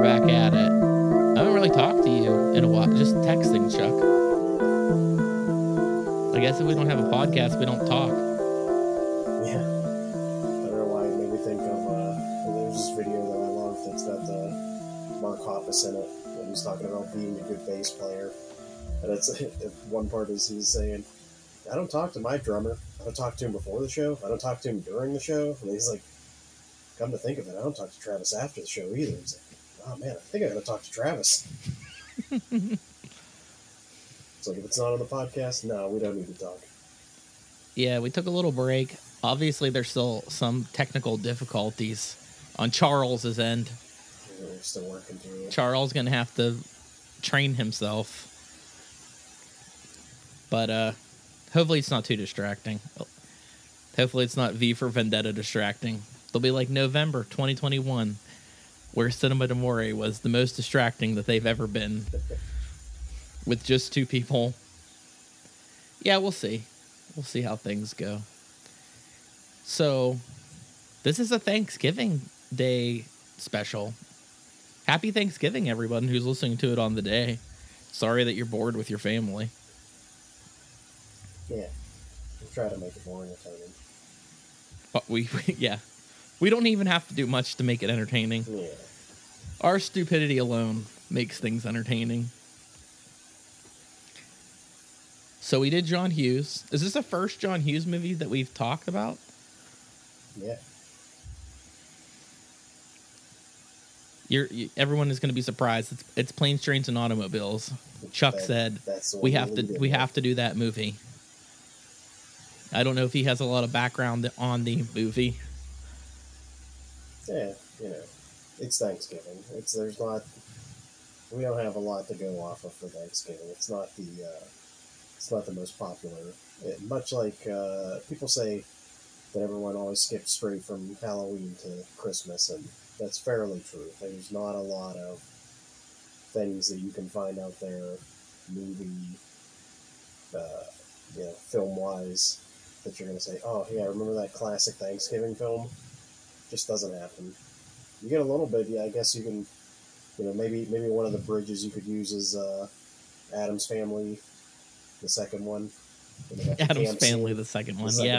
back at it. I haven't really talked to you in a while. Just texting, Chuck. I guess if we don't have a podcast, we don't talk. Yeah. I don't know why it made me think of, there's this video that I love that's got Mark Hoppus in it, and he's talking about being a good bass player. And it's one part is he's saying, I don't talk to my drummer. I don't talk to him before the show. I don't talk to him during the show. And he's like, come to think of it, I don't talk to Travis after the show either. He's like, oh man, I think I gotta talk to Travis. It's like, if it's not on the podcast, no, we don't need to talk. Yeah, we took a little break. Obviously, there's still some technical difficulties on Charles's end. Yeah, we're still working through it. Charles gonna have to train himself. But hopefully it's not too distracting. Hopefully it's not V for Vendetta distracting. They'll be like November 2021, where Cinema d'Amore was the most distracting that they've ever been, with just two people. Yeah, we'll see. We'll see how things go. So, this is a Thanksgiving Day special. Happy Thanksgiving, everyone who's listening to it on the day. Sorry that you're bored with your family. Yeah. We'll try to make it more entertaining. But yeah. We don't even have to do much to make it entertaining. Yeah. Our stupidity alone makes things entertaining. So we did John Hughes. Is this the first John Hughes movie that we've talked about? Yeah. Everyone is going to be surprised. It's Planes, Trains, and Automobiles. Chuck said we have to do that movie. I don't know if he has a lot of background on the movie. Yeah, it's Thanksgiving. We don't have a lot to go off of for Thanksgiving. It's not the most popular. Much like people say that everyone always skips straight from Halloween to Christmas, and that's fairly true. There's not a lot of things that you can find out there, film-wise, that you're going to say, oh, yeah, remember that classic Thanksgiving film? Just doesn't happen. You get a little bit, yeah, I guess you can, maybe one of the bridges you could use is Addams Family, the second one. Addams Family, the second one, yeah.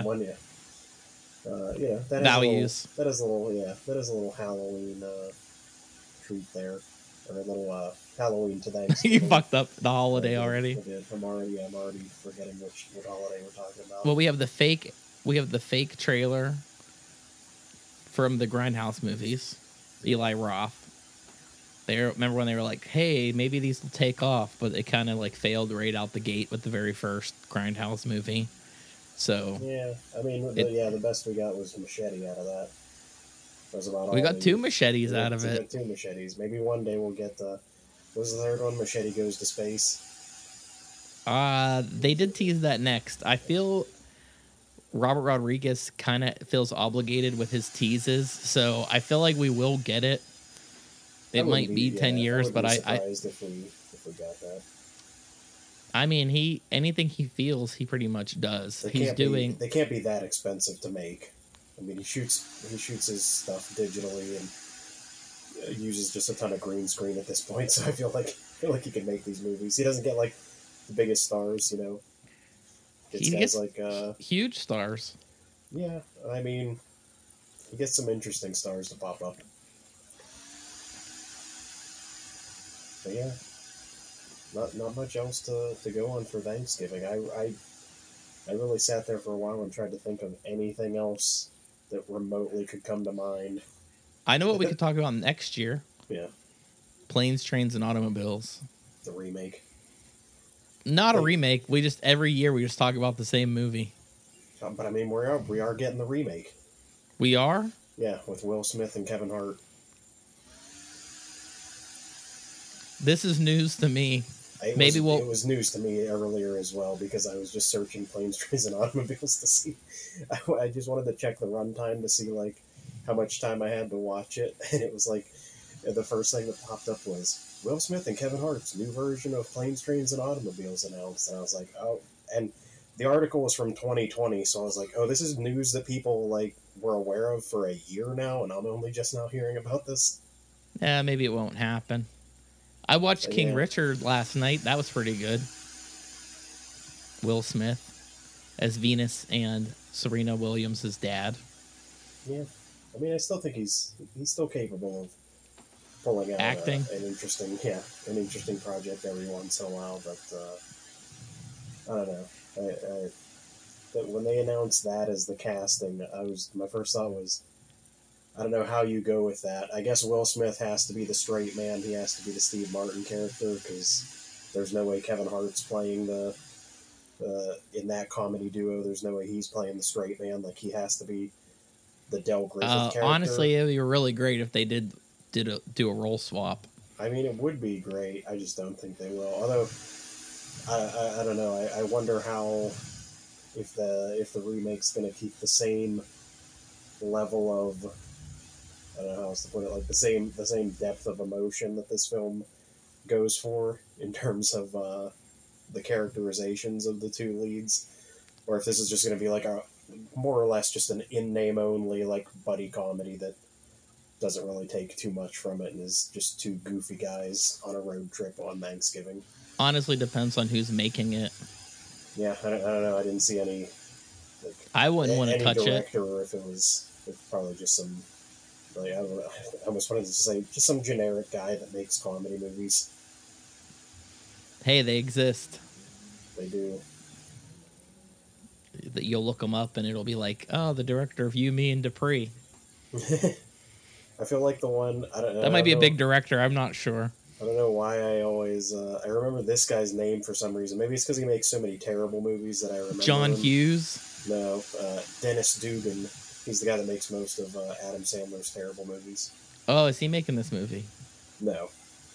That Values. Is a little Halloween treat there, or a little Halloween to Thanksgiving. You fucked up the holiday already. I did. I'm already forgetting what holiday we're talking about. Well, we have the fake trailer from the Grindhouse movies, Eli Roth. Remember when they were like, hey, maybe these will take off, but it kind of like failed right out the gate with the very first Grindhouse movie. So yeah, I mean, the best we got was Machete out of that. That was about all we got two machetes out of it. Two machetes. Maybe one day we'll get what was the third one? Machete Goes to Space. They did tease that next. I feel Robert Rodriguez kind of feels obligated with his teases, so I feel like we will get it. It might be 10 years, but I surprised if we got that. I mean, anything he feels, he pretty much does. They can't be that expensive to make. I mean, he shoots his stuff digitally and uses just a ton of green screen at this point. So I feel like he can make these movies. He doesn't get like the biggest stars, He gets like huge stars. Yeah, I mean, he gets some interesting stars to pop up. But yeah, not much else to go on for Thanksgiving. I really sat there for a while and tried to think of anything else that remotely could come to mind. I know what we could talk about next year. Yeah. Planes, Trains, and Automobiles. The remake. Not a remake. Every year we just talk about the same movie. But I mean, we are getting the remake. We are? Yeah, with Will Smith and Kevin Hart. This is news to me. It was news to me earlier as well, because I was just searching Planes, Trains, and Automobiles to see. I just wanted to check the runtime to see like how much time I had to watch it, and it was like the first thing that popped up was Will Smith and Kevin Hart's new version of Planes, Trains, and Automobiles announced, and I was like, oh, and the article was from 2020, so I was like, oh, this is news that people like were aware of for a year now, and I'm only just now hearing about this. Maybe it won't happen. I watched King Richard last night. That was pretty good. Will Smith as Venus and Serena Williams' dad. Yeah, I mean, I still think he's still capable of pulling out acting an interesting project every once in a while. But I don't know. But when they announced that as the casting, my first thought was, I don't know how you go with that. I guess Will Smith has to be the straight man. He has to be the Steve Martin character, because there's no way Kevin Hart's playing in that comedy duo. There's no way he's playing the straight man. Like, he has to be the Del Griffith character. Honestly, it would be really great if they do a role swap. I mean, it would be great. I just don't think they will. Although, I don't know. I wonder how, if the remake's going to keep the same level of, I don't know how else to put it, like the same depth of emotion that this film goes for in terms of the characterizations of the two leads, or if this is just going to be like a more or less just an in-name only, like, buddy comedy that doesn't really take too much from it and is just two goofy guys on a road trip on Thanksgiving. Honestly, depends on who's making it. Yeah, I don't know. I didn't see any. Like, I wouldn't want to touch director, or if it's probably just some. Like, I don't know. I almost wanted to say just some generic guy that makes comedy movies. Hey, they exist. They do. That you'll look them up and it'll be like, oh, the director of You, Me, and Dupree. I feel like the one, I don't know. That might be a big director. I'm not sure. I don't know why I always I remember this guy's name for some reason. Maybe it's because he makes so many terrible movies that I remember. John Hughes? No, Dennis Dugan. He's the guy that makes most of Adam Sandler's terrible movies. Oh, is he making this movie? No.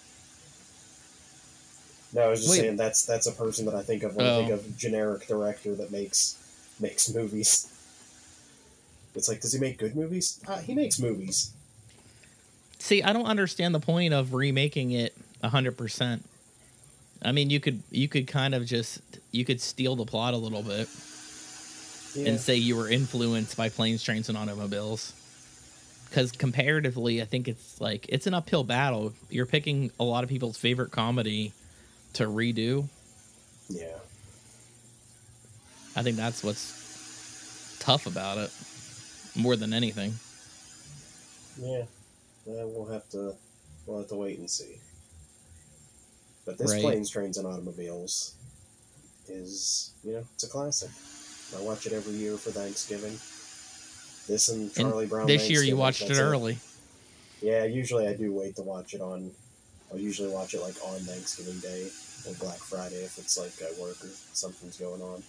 No, I was just saying that's a person that I think of when I think of generic director that makes movies. It's like, does he make good movies? He makes movies. See, I don't understand the point of remaking it 100%. I mean, you could kind of you could steal the plot a little bit and say you were influenced by Planes, Trains, and Automobiles. Because comparatively, I think it's an uphill battle. You're picking a lot of people's favorite comedy to redo. Yeah. I think that's what's tough about it, more than anything. Yeah. We'll have to wait and see. But this Planes, Trains, and Automobiles is, it's a classic. I watch it every year for Thanksgiving. This and Charlie Brown. This year you watched it early. Yeah, usually I do wait to watch it I'll usually watch it like on Thanksgiving Day or Black Friday if it's like at work or something's going on.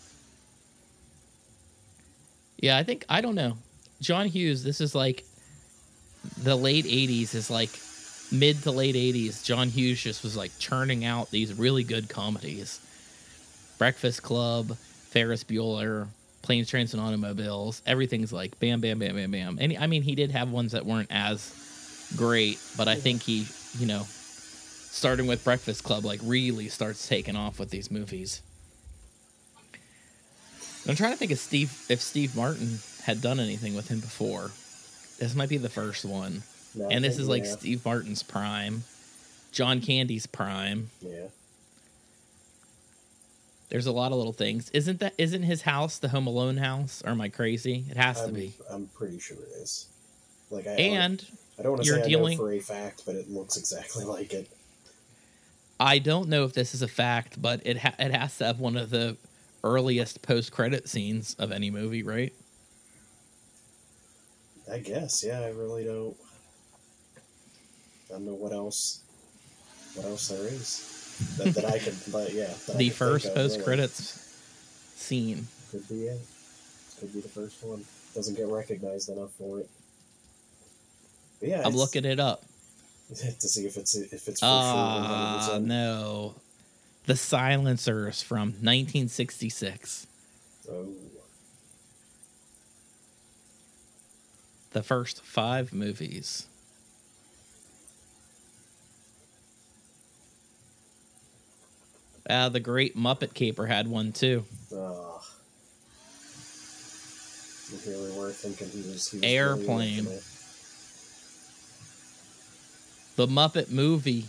Yeah, I don't know. John Hughes, this is like the late 80s, is like mid to late 80s. John Hughes just was like churning out these really good comedies. Breakfast Club, Ferris Bueller, Planes, Trains, and Automobiles. Everything's like bam, bam, bam, bam, bam. And I mean, he did have ones that weren't as great, but I think he, starting with Breakfast Club, like really starts taking off with these movies. I'm trying to think if Steve Martin had done anything with him before. This might be the first one. No, and this is like Steve Martin's prime. John Candy's prime. Yeah. There's a lot of little things. Isn't his house the Home Alone house? Or am I crazy? It has to be. I'm pretty sure it is. Like I don't want to say I know for a fact, but it looks exactly like it. I don't know if this is a fact, but it has to have one of the earliest post-credit scenes of any movie, right? I guess, yeah. I really don't know what else there is that I could, but yeah. The first post-credits scene. Could be it. Could be the first one. Doesn't get recognized enough for it. But yeah, I'm looking it up to see if it's for sure 100%. No. The Silencers from 1966. Oh. The first 5 movies. The Great Muppet Caper had one too. Here we were thinking he was Airplane. The Muppet movie.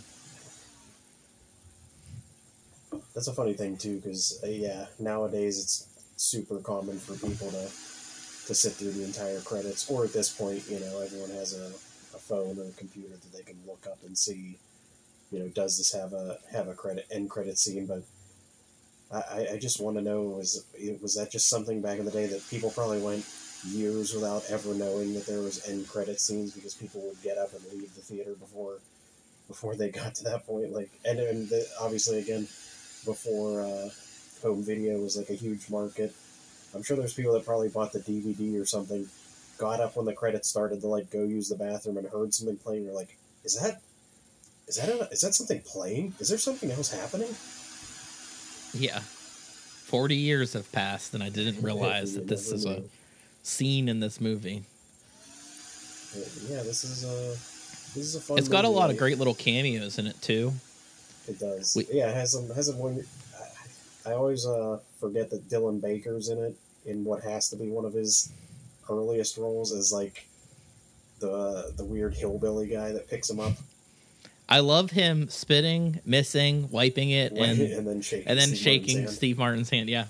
That's a funny thing too, because yeah, nowadays it's super common for people to sit through the entire credits, or at this point, everyone has a phone or a computer that they can look up and see, does this have a end credit scene? But I just want to know, was that just something back in the day that people probably went years without ever knowing that there was end credit scenes because people would get up and leave the theater before they got to that point, like, and obviously again, before home video was like a huge market. I'm sure there's people that probably bought the DVD or something, got up when the credits started to like go use the bathroom and heard something playing. You're like, is that something playing? Is there something else happening? Yeah, 40 years have passed, and I didn't realize that this is a scene in this movie. Yeah, this is a fun. It's got movie, a lot of great little cameos in it too. It does. It has some one. I always forget that Dylan Baker's in it, in what has to be one of his earliest roles as like the weird hillbilly guy that picks him up. I love him spitting, missing, wiping it, and then shaking Steve Martin's hand. Yeah.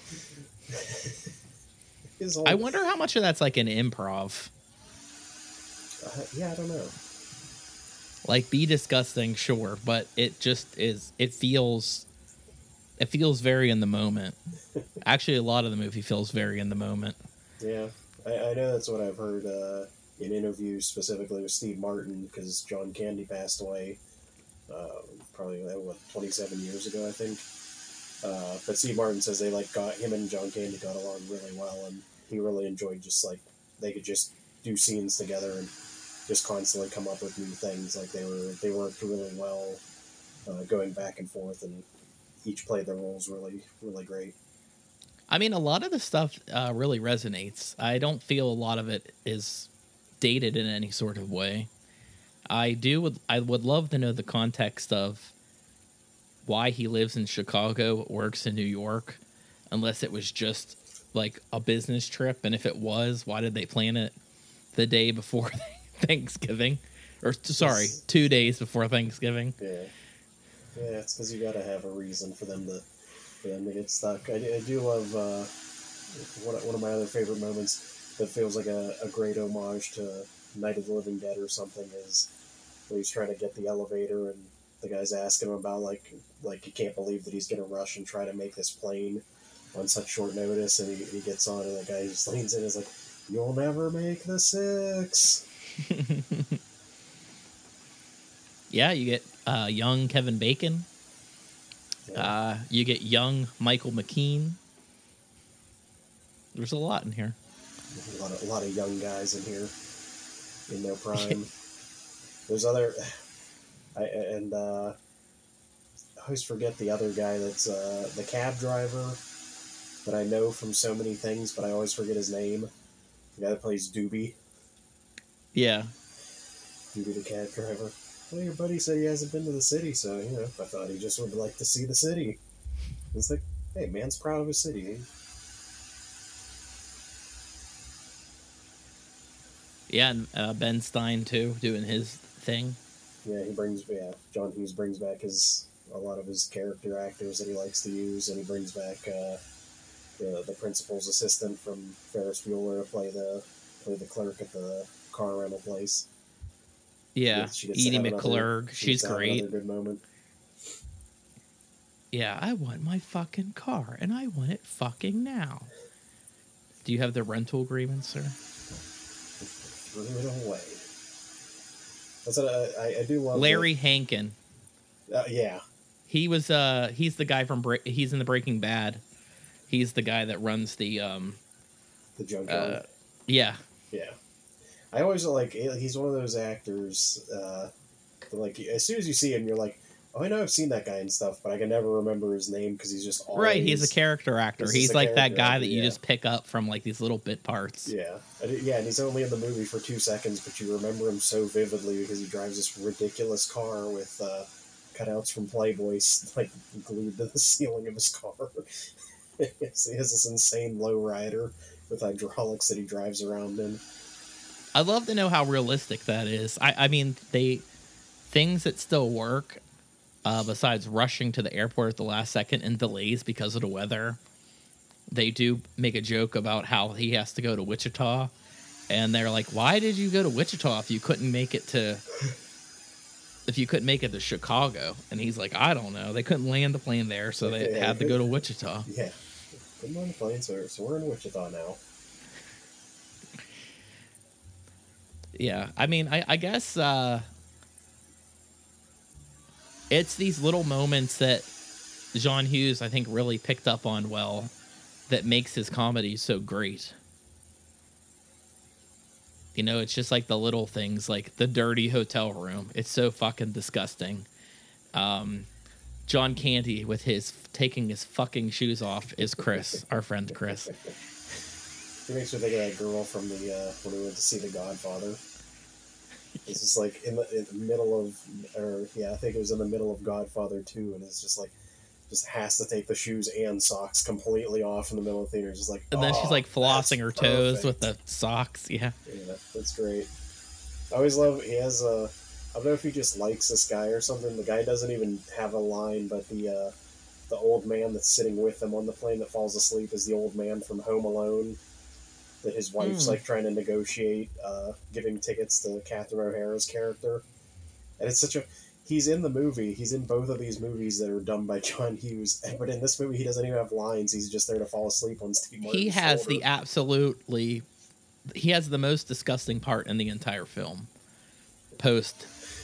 I wonder how much of that's like an improv. Yeah, I don't know. Like, be disgusting, sure, but it just is. It feels very in the moment. Actually, a lot of the movie feels very in the moment. Yeah, I know that's what I've heard in interviews, specifically with Steve Martin, because John Candy passed away probably 27 years ago, I think. But Steve Martin says him and John Candy got along really well, and he really enjoyed just like they could just do scenes together and just constantly come up with new things. Like they worked really well, going back and forth, and each played their roles really, really great. I mean, a lot of the stuff really resonates. I don't feel a lot of it is dated in any sort of way. I would love to know the context of why he lives in Chicago, works in New York, unless it was just like a business trip. And if it was, why did they plan it the day before Thanksgiving? Or, sorry, 2 days before Thanksgiving. Yeah, it's because you got to have a reason for them to get stuck. I do love one of my other favorite moments that feels like a great homage to Night of the Living Dead or something is when he's trying to get the elevator and the guy's asking him about like he can't believe that he's going to rush and try to make this plane on such short notice, and he gets on and the guy just leans in and is like, "You'll never make the 6." Yeah, you get young Kevin Bacon. Yeah. You get young Michael McKean. There's a lot in here. A lot of young guys in here in their prime. There's other, I always forget the other guy that's the cab driver that I know from so many things, but I always forget his name. The guy that plays Doobie. Yeah. Doobie the cab driver. Well, your buddy said he hasn't been to the city, so, I thought he just would like to see the city. It's like, hey, man's proud of his city. Eh? Yeah, and Ben Stein, too, doing his thing. Yeah, John Hughes brings back a lot of his character actors that he likes to use, and he brings back the principal's assistant from Ferris Bueller to play the clerk at the car rental place. Yeah, Edie McClurg. She's great. Another good moment. Yeah, I want my fucking car, and I want it fucking now. Do you have the rental agreement, sir? Threw it away. That's what I do love. Larry Hankin. Yeah. He was he's the guy from he's in the Breaking Bad. He's the guy that runs the junkyard. Yeah. Yeah. I always he's one of those actors like as soon as you see him you're like, oh, I know I've seen that guy and stuff, but I can never remember his name because he's just always... Right, he's a character actor. He's like that guy that you just pick up from like these little bit parts. Yeah. And he's only in the movie for 2 seconds, but you remember him so vividly because he drives this ridiculous car with cutouts from Playboy like glued to the ceiling of his car. He has this insane lowrider with hydraulics that he drives around in. I'd love to know how realistic that is. I mean, they things that still work, besides rushing to the airport at the last second and delays because of the weather, they do make a joke about how he has to go to Wichita. And they're like, why did you go to Wichita if you couldn't make it to Chicago? And he's like, I don't know. They couldn't land the plane there, so they had to go to Wichita. Yeah. Couldn't land the plane, so we're in Wichita now. Yeah. I mean, I guess it's these little moments that John Hughes, I think, really picked up on well that makes his comedy so great. You know, it's just like the little things, like the dirty hotel room. It's so fucking disgusting. John Candy with his taking his fucking shoes off is Chris, our friend Chris. He makes me think of that girl from the when we went to see The Godfather. It's just like in the middle of, I think it was in the middle of Godfather 2, and it's just like, just has to take the shoes and socks completely off in the middle of the theater. Just like, and then she's like flossing her toes with the socks. Yeah, that's great. I always love. He has I don't know if he just likes this guy or something. The guy doesn't even have a line, but the old man that's sitting with him on the plane that falls asleep is the old man from Home Alone. That his wife's like trying to negotiate giving tickets to Catherine O'Hara's character, and it's such a. He's in the movie. He's in both of these movies that are done by John Hughes. But in this movie, he doesn't even have lines. He's just there to fall asleep on Steve Martin's He has shoulder. He has the most disgusting part in the entire film. Post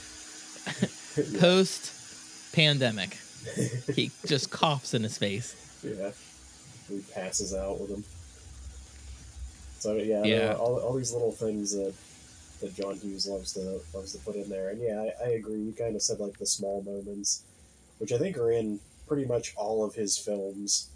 pandemic. He just coughs in his face. Yeah. He passes out with him. So, yeah. All these little things that John Hughes loves to put in there. And yeah, I agree. You kind of said like the small moments, which I think are in pretty much all of his films.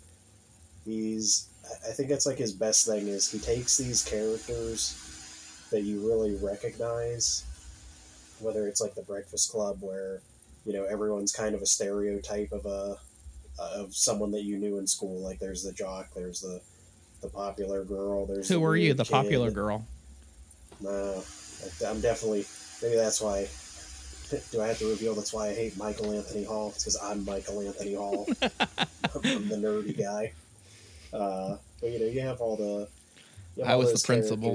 I think that's like his best thing is he takes these characters that you really recognize, whether it's like The Breakfast Club where, you know, everyone's kind of a stereotype of someone that you knew in school. Like there's the jock, there's the popular girl, there's Who were you, the popular girl? No. I'm definitely, maybe that's why, do I have to reveal that's why I hate Michael Anthony Hall? It's because I'm Michael Anthony Hall. I'm the nerdy guy. But, you know, you have all the... I was the principal.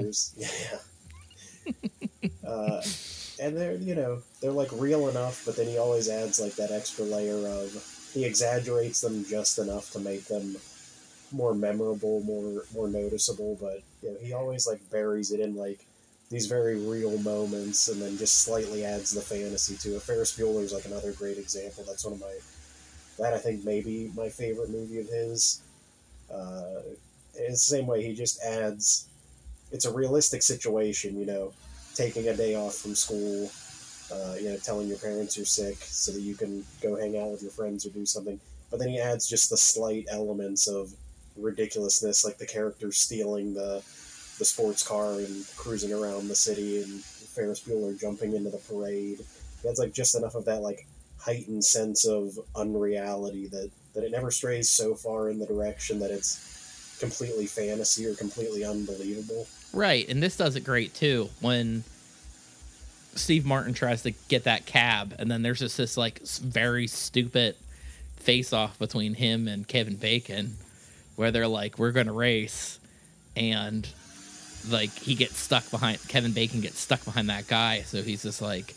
Yeah. And they're, you know, they're like real enough, but then he always adds like that extra layer of, he exaggerates them just enough to make them more memorable, more noticeable, but, you know, he always like buries it in like, these very real moments, and then just slightly adds the fantasy to it. Ferris Bueller's like another great example. That's one of I think maybe my favorite movie of his. It's the same way, he just adds, it's a realistic situation, you know, taking a day off from school, you know, telling your parents you're sick so that you can go hang out with your friends or do something. But then he adds just the slight elements of ridiculousness, like the character stealing the sports car and cruising around the city, and Ferris Bueller jumping into the parade. That's like just enough of that like heightened sense of unreality that it never strays so far in the direction that it's completely fantasy or completely unbelievable. Right, and this does it great too when Steve Martin tries to get that cab, and then there's just this like very stupid face-off between him and Kevin Bacon where they're like, we're gonna race, and like Kevin Bacon gets stuck behind that guy, so he's just like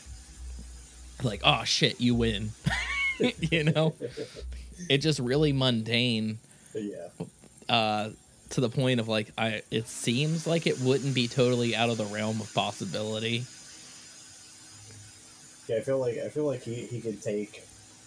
oh shit, you win. You know, it's just really mundane. Yeah. To the point of like, it seems like it wouldn't be totally out of the realm of possibility. Yeah, I feel like he could take,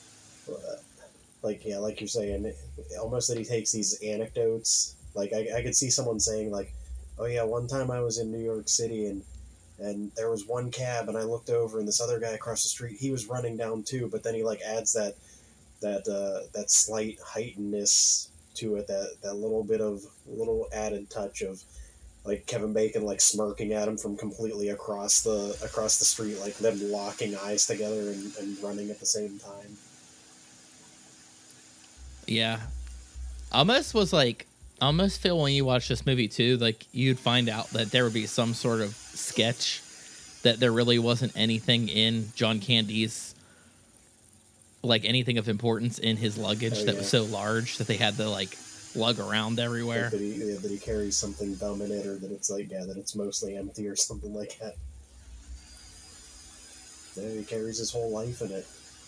like you're saying, almost that he takes these anecdotes. Like I could see someone saying like, oh yeah, one time I was in New York City and there was one cab and I looked over and this other guy across the street, he was running down too, but then he like adds that slight heightenedness to it, that little added touch of like Kevin Bacon like smirking at him from completely across the street, like them locking eyes together and running at the same time. Yeah. Almost feel when you watch this movie too, like you'd find out that there would be some sort of sketch that there really wasn't anything in John Candy's, like anything of importance in his luggage that was so large that they had to like lug around everywhere. Like that he carries something dumb in it, or that it's like, that it's mostly empty or something like that. Yeah, he carries his whole life in it.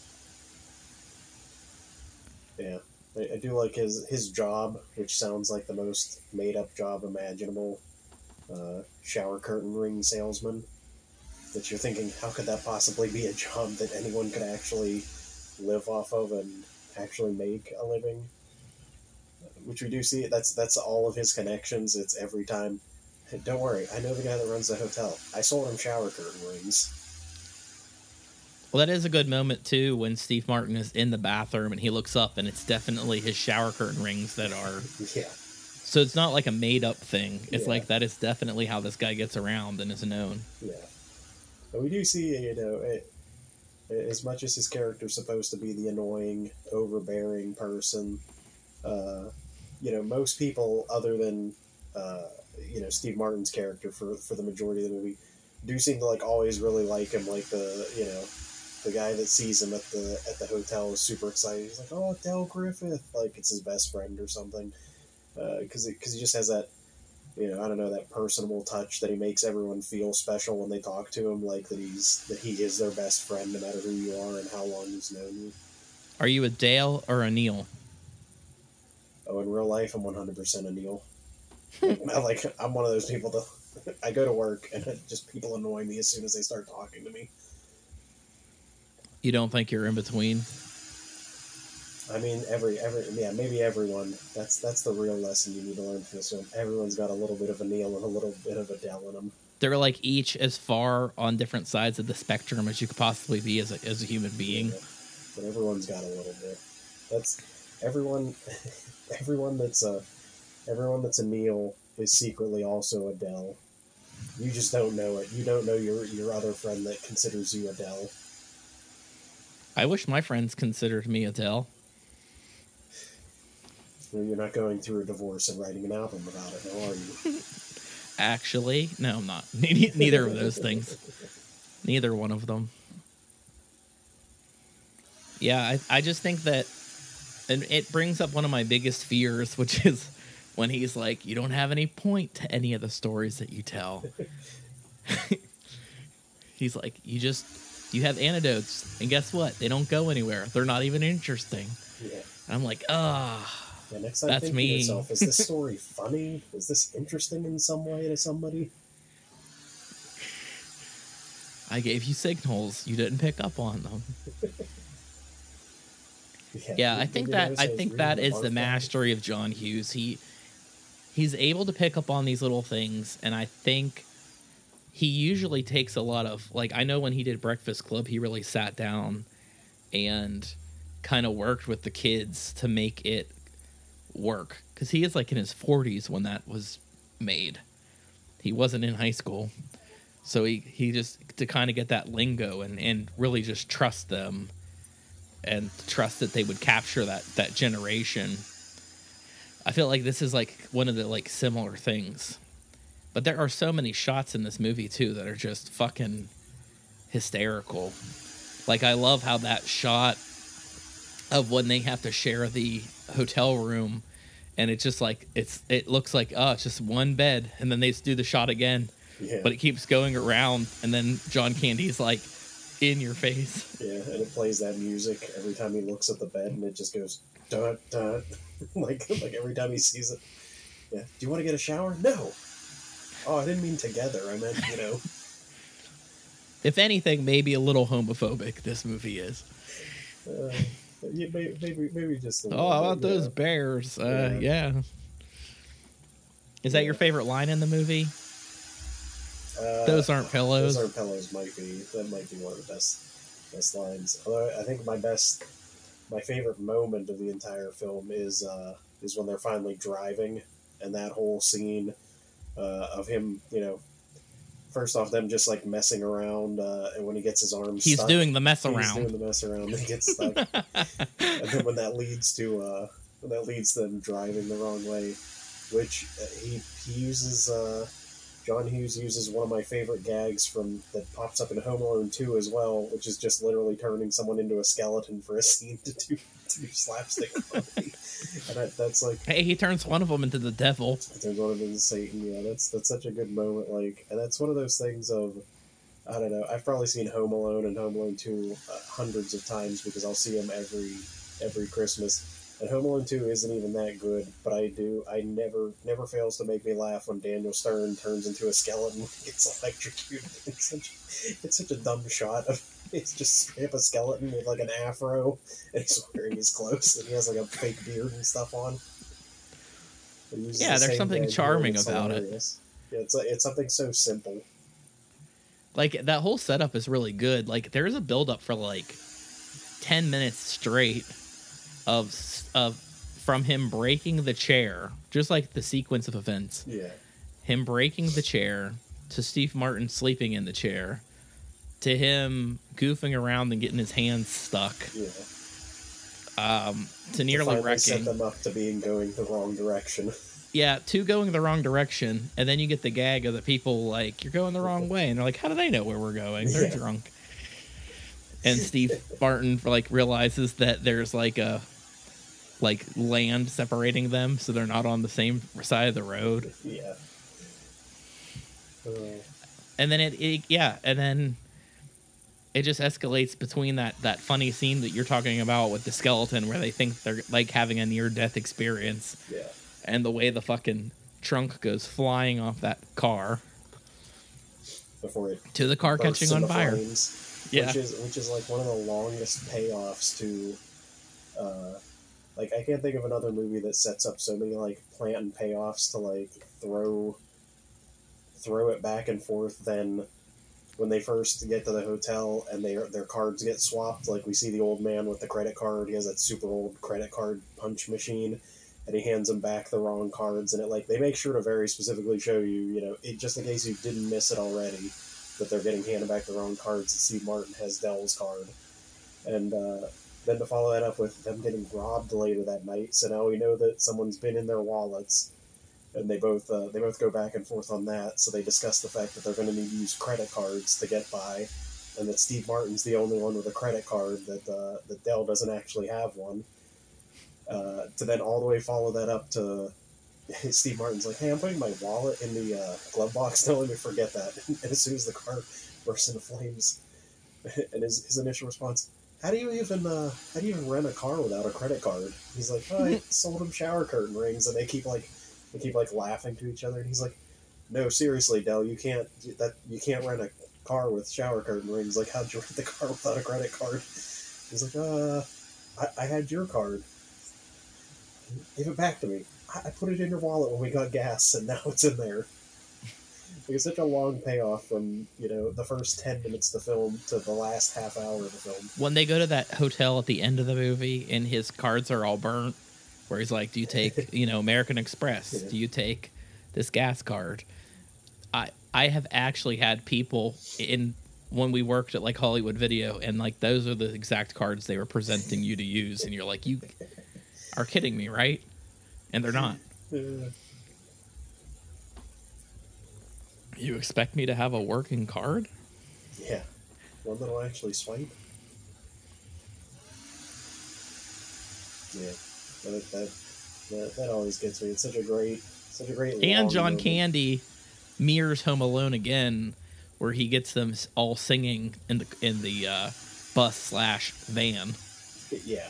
Yeah. I do like his job, which sounds like the most made-up job imaginable. Shower curtain ring salesman. That you're thinking, how could that possibly be a job that anyone could actually live off of and actually make a living? Which we do see. That's all of his connections. It's every time. Hey, don't worry, I know the guy that runs the hotel. I sold him shower curtain rings. Well, that is a good moment, too, when Steve Martin is in the bathroom and he looks up and it's definitely his shower curtain rings that are... Yeah. So it's not like a made-up thing. It's like that is definitely how this guy gets around and is known. Yeah. But we do see, as much as his character's supposed to be the annoying, overbearing person, most people, other than, Steve Martin's character for the majority of the movie, do seem to, like, always really like him, like the guy that sees him at the hotel is super excited. He's like, "Oh, Del Griffith!" Like it's his best friend or something. Because he just has that, I don't know, that personable touch that he makes everyone feel special when they talk to him, like that he is their best friend no matter who you are and how long he's known you. Are you a Dale or a Neil? Oh, in real life, I'm 100% a Neil. I'm one of those people that I go to work and just people annoy me as soon as they start talking to me. You don't think you're in between? I mean, maybe everyone. That's the real lesson you need to learn from this film. Everyone's got a little bit of a Neil and a little bit of a Del in them. They're like each as far on different sides of the spectrum as you could possibly be as a human being. Yeah, but everyone's got a little bit. That's everyone. Everyone that's a Neil is secretly also a Del. You just don't know it. You don't know your other friend that considers you a Del. I wish my friends considered me a Del. You're not going through a divorce and writing an album about it, now are you? Actually, no, I'm not. Neither of those things. Neither one of them. Yeah, I just think that, and it brings up one of my biggest fears, which is when he's like, you don't have any point to any of the stories that you tell. He's like, you have anecdotes, and guess what? They don't go anywhere. They're not even interesting. Yeah. And I'm like, Yeah, next time that's think me. to yourself, is this story funny? Is this interesting in some way to somebody? I gave you signals. You didn't pick up on them. Yeah, I think that is the mastery of John Hughes. He's able to pick up on these little things, and I think he usually takes a lot of, like, I know when he did Breakfast Club, he really sat down and kind of worked with the kids to make it work, because he is like in his 40s when that was made. He wasn't in high school, so he just, to kind of get that lingo and really just trust them and trust that they would capture that generation. I feel like this is like one of the like similar things, but there are so many shots in this movie too that are just fucking hysterical. Like, I love how that shot of when they have to share the hotel room, and it's just like it looks like, oh, it's just one bed, and then they just do the shot again, but it keeps going around, and then John Candy's like in your face. Yeah, and it plays that music every time he looks at the bed, and it just goes dun dun, like every time he sees it. Yeah. Do you want to get a shower? No. Oh, I didn't mean together. I meant, If anything, maybe a little homophobic. This movie is. Yeah, maybe just. How about those bears? Yeah. Is that your favorite line in the movie? Those aren't pillows. Those aren't pillows. That might be one of the best lines. Although I think my favorite moment of the entire film is when they're finally driving, and that whole scene of him, first off, them just like messing around, and when he gets his arms he's stuck, doing the mess he's around. doing the mess around, and he gets stuck. And then when that leads them driving the wrong way, which he uses John Hughes uses one of my favorite gags from that pops up in Home Alone 2 as well, which is just literally turning someone into a skeleton for a scene to do slapstick comedy. And that's like, Hey, he turns one of them into the devil. turns one of them into Satan. Yeah, that's such a good moment. Like, and that's one of those things of, I don't know. I've probably seen Home Alone and Home Alone 2 hundreds of times because I'll see them every Christmas. And Home Alone 2 isn't even that good, but I never fails to make me laugh when Daniel Stern turns into a skeleton and gets electrocuted. It's such a dumb shot of it's just straight up a skeleton with like an afro, and he's wearing his clothes, and he has like a fake beard and stuff on. Yeah, there's something charming about it. Yeah, it's something so simple. Like, that whole setup is really good. Like, there's a build-up for, like, 10 minutes straight of from him breaking the chair, just like the sequence of events. Yeah. Him breaking the chair, to Steve Martin sleeping in the chair, to him goofing around and getting his hands stuck. Yeah. To nearly to wrecking. Set them up to going the wrong direction. Yeah, to going the wrong direction, and then you get the gag of the people like, you're going the wrong way, and they're like, how do they know where we're going? They're drunk. And Steve Martin like realizes that there's like a land separating them, so they're not on the same side of the road. Yeah. And then and then it just escalates between that funny scene that you're talking about with the skeleton, where they think they're like having a near-death experience. Yeah. And the way the fucking trunk goes flying off that car Before it to the car catching on fire. Flames, Yeah. Which is like one of the longest payoffs to like, I can't think of another movie that sets up so many like planned payoffs to like throw it back and forth than when they first get to the hotel and their cards get swapped. Like, we see the old man with the credit card. He has that super old credit card punch machine, and he hands them back the wrong cards, and it like they make sure to very specifically show you, it, just in case you didn't miss it already, that they're getting handed back the wrong cards, and Steve Martin has Dell's card. And then to follow that up with them getting robbed later that night, so now we know that someone's been in their wallets, and they both go back and forth on that. So they discuss the fact that they're going to need to use credit cards to get by, and that Steve Martin's the only one with a credit card, that Dell doesn't actually have one. To then all the way follow that up to Steve Martin's like, hey, I'm putting my wallet in the glove box. Don't let me forget that. And as soon as the car bursts into flames, and his initial response, how do you even rent a car without a credit card? He's like, oh, I sold him shower curtain rings, and they keep laughing to each other. And he's like, no, seriously, Dell, you can't rent a car with shower curtain rings. Like, how'd you rent the car without a credit card? He's like, I had your card. Give it back to me. I put it in your wallet when we got gas, and now it's in there. It's such a long payoff from, the first 10 minutes of the film to the last half hour of the film. When they go to that hotel at the end of the movie and his cards are all burnt, where he's like, do you take, American Express? Yeah. Do you take this gas card? I have actually had people when we worked at like Hollywood Video, and like those are the exact cards they were presenting you to use, and you're like, you are kidding me, right? And they're not. You expect me to have a working card? Yeah. One that'll actually swipe? Yeah. That always gets me. It's such a great And John moment. Candy mirrors Home Alone again, where he gets them all singing in the bus/van. Yeah.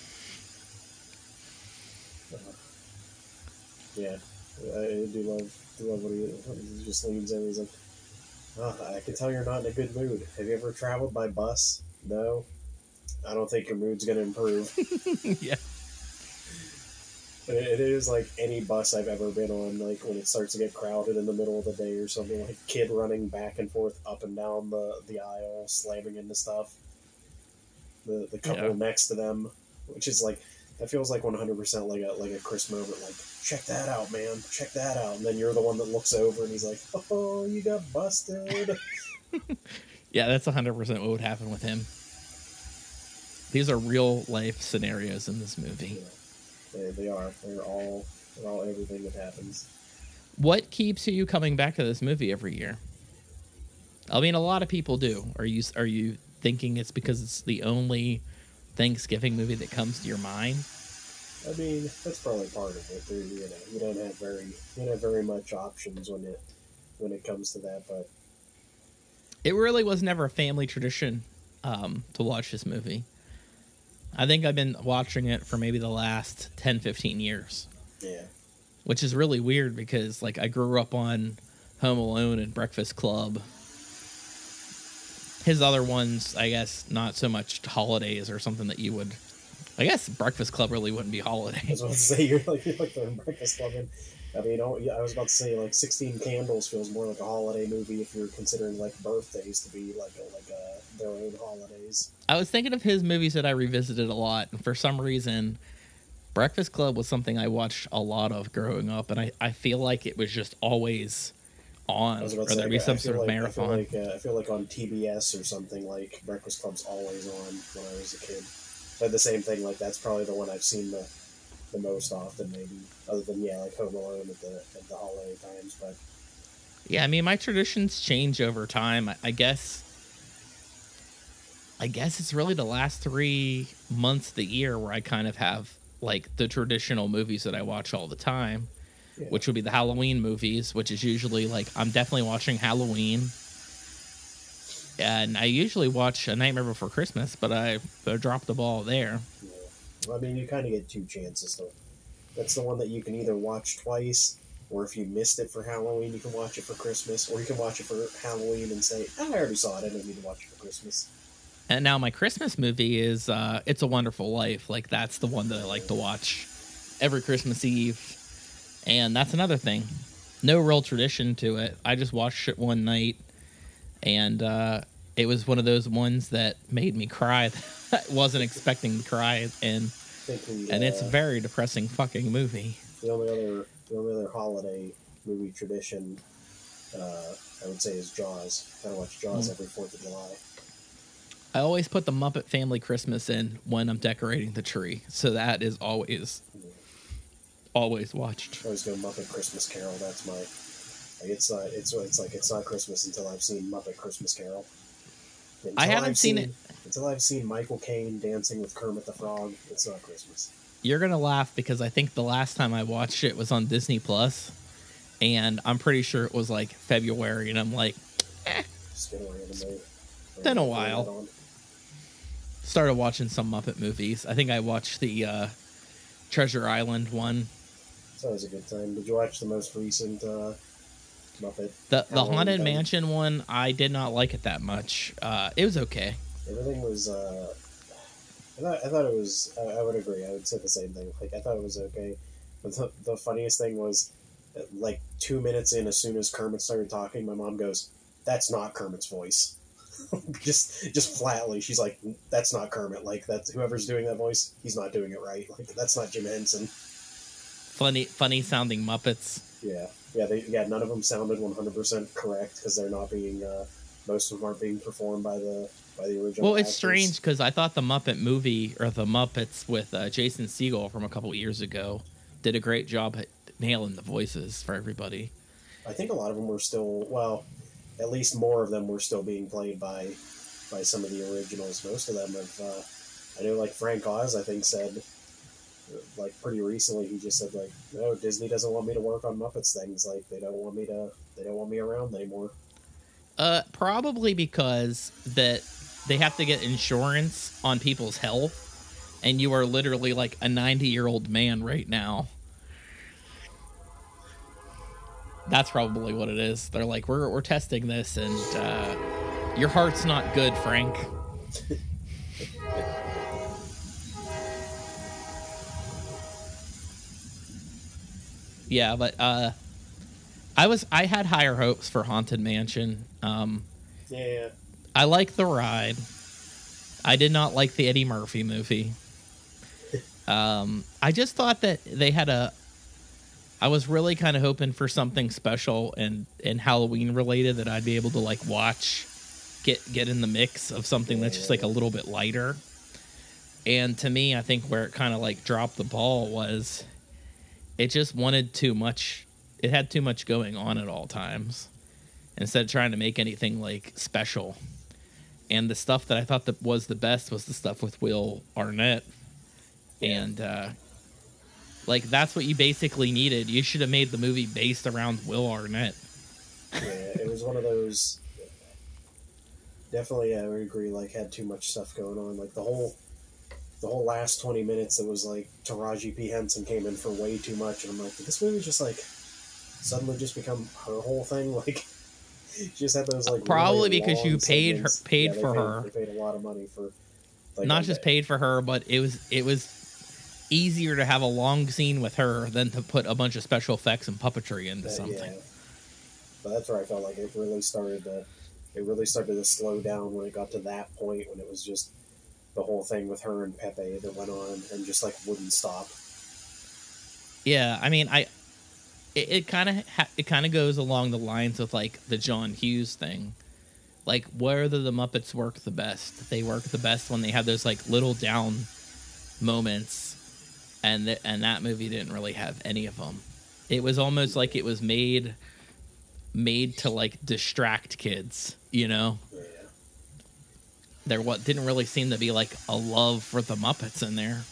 Yeah. I do love when he just leans in. He's like, oh, I can tell you're not in a good mood. Have you ever traveled by bus? No. I don't think your mood's going to improve. Yeah. It is like any bus I've ever been on, like when it starts to get crowded in the middle of the day or something, like kid running back and forth up and down the aisle, slamming into stuff. The couple next to them, which is like, that feels like 100% like a Chris moment, like, check that out, man, check that out. And then you're the one that looks over and he's like, oh, you got busted. Yeah, that's 100% what would happen with him. These are real life scenarios in this movie. Yeah, they are. They're all everything that happens. What keeps you coming back to this movie every year? I mean, a lot of people do. Are you thinking it's because it's the only Thanksgiving movie that comes to your mind? I mean, that's probably part of it. You don't have very much options when it comes to that. But It really was never a family tradition to watch this movie. I think I've been watching it for maybe the last 10, 15 years. yeah, Which is really weird because, like, I grew up on Home Alone and Breakfast Club. His other ones, I guess, not so much holidays or something that you would... I guess Breakfast Club really wouldn't be I holidays. was about to say you're like the Breakfast Club. I mean, I was about to say like 16 Candles feels more like a holiday movie if you're considering like birthdays to be like their own holidays. I was thinking of his movies that I revisited a lot, and for some reason, Breakfast Club was something I watched a lot of growing up, and I feel like it was just always on, I was about or to say, there'd be some sort of marathon. I feel like on TBS or something like Breakfast Club's always on when I was a kid. But the same thing, like that's probably the one I've seen the most often, maybe other than like Home Alone at the holiday times. But Yeah, I mean, my traditions change over time. I guess it's really the last 3 months of the year where I kind of have like the traditional movies that I watch all the time, yeah. which would be the Halloween movies, which is usually like I'm definitely watching Halloween. And I usually watch A Nightmare Before Christmas, but I dropped the ball there. Yeah. Well, I mean, you kind of get two chances though. That's the one that you can either watch twice, or if you missed it for Halloween, you can watch it for Christmas, or you can watch it for Halloween and say, I already saw it, I don't need to watch it for Christmas. And now my Christmas movie is It's a Wonderful Life. Like, that's the one that I like to watch every Christmas Eve. And that's another thing. No real tradition to it. I just watched it one night, and it was one of those ones that made me cry. I wasn't expecting to cry, and it's a very depressing fucking movie. The only other holiday movie tradition, I would say, is Jaws. I watch Jaws every 4th of July. I always put the Muppet Family Christmas in when I'm decorating the tree, so that is always watched. I always go Muppet Christmas Carol. That's my. Like it's not Christmas until I've seen Muppet Christmas Carol. I haven't seen it until I've seen Michael Caine dancing with Kermit the Frog. It's not Christmas. You're gonna laugh because I think the last time I watched it was on Disney Plus, and I'm pretty sure it was like February, and I'm like, Just been randomly. Been a while. Started watching some Muppet movies. I think I watched the Treasure Island one. It's always a good time. Did you watch the most recent Muppet? The Haunted Mansion one, I did not like it that much. It was okay. Everything was. I thought it was. I would agree. I would say the same thing. Like I thought it was okay, but the funniest thing was, like 2 minutes in, as soon as Kermit started talking, my mom goes, "That's not Kermit's voice." just flatly, she's like, "That's not Kermit. Like that's whoever's doing that voice, he's not doing it right. Like that's not Jim Henson." Funny sounding Muppets. Yeah. None of them sounded 100% correct because they're not being. Most of them aren't being performed by the original. Well, it's actors. strange because I thought the Muppet movie or the Muppets with Jason Segel from a couple years ago did a great job at nailing the voices for everybody. I think a lot of them were still, well, at least more of them were still being played by some of the originals. Most of them have. I know, like Frank Oz, I think said, like pretty recently, he just said like, no, Disney doesn't want me to work on Muppets things. Like they don't want me around anymore. Probably because that they have to get insurance on people's health, and you are literally like a 90-year-old man right now. That's probably what it is. They're like, we're testing this, and your heart's not good, Frank. Yeah, but I had higher hopes for Haunted Mansion. Yeah. I like the ride. I did not like the Eddie Murphy movie. I just thought that they had I was really kind of hoping for something special and Halloween related that I'd be able to like watch, get in the mix of something that's just like a little bit lighter. And to me, I think where it kind of like dropped the ball was it just wanted too much it had too much going on at all times instead of trying to make anything like special. And the stuff that I thought that was the best was the stuff with Will Arnett. And like that's what you basically needed. You should have made the movie based around Will Arnett. Yeah, it was one of those. Definitely, I would agree. Like, had too much stuff going on. Like the whole last 20 minutes, it was like Taraji P Henson came in for way too much, and I'm like, did this movie just like suddenly just become her whole thing? Like, she just had those like probably really because you paid segments. for her. They paid a lot of money for. Like, not just paid for her, but it was easier to have a long scene with her than to put a bunch of special effects and puppetry into something. Yeah. But that's where I felt like it really started to slow down when it got to that point, when it was just the whole thing with her and Pepe that went on and just like wouldn't stop. Yeah, I mean, it kind of goes along the lines of like the John Hughes thing. Like, where do the Muppets work the best? They work the best when they have those like little down moments, and that movie didn't really have any of them. It was almost like it was made to like distract kids, you know. Yeah. There didn't really seem to be like a love for the Muppets in there.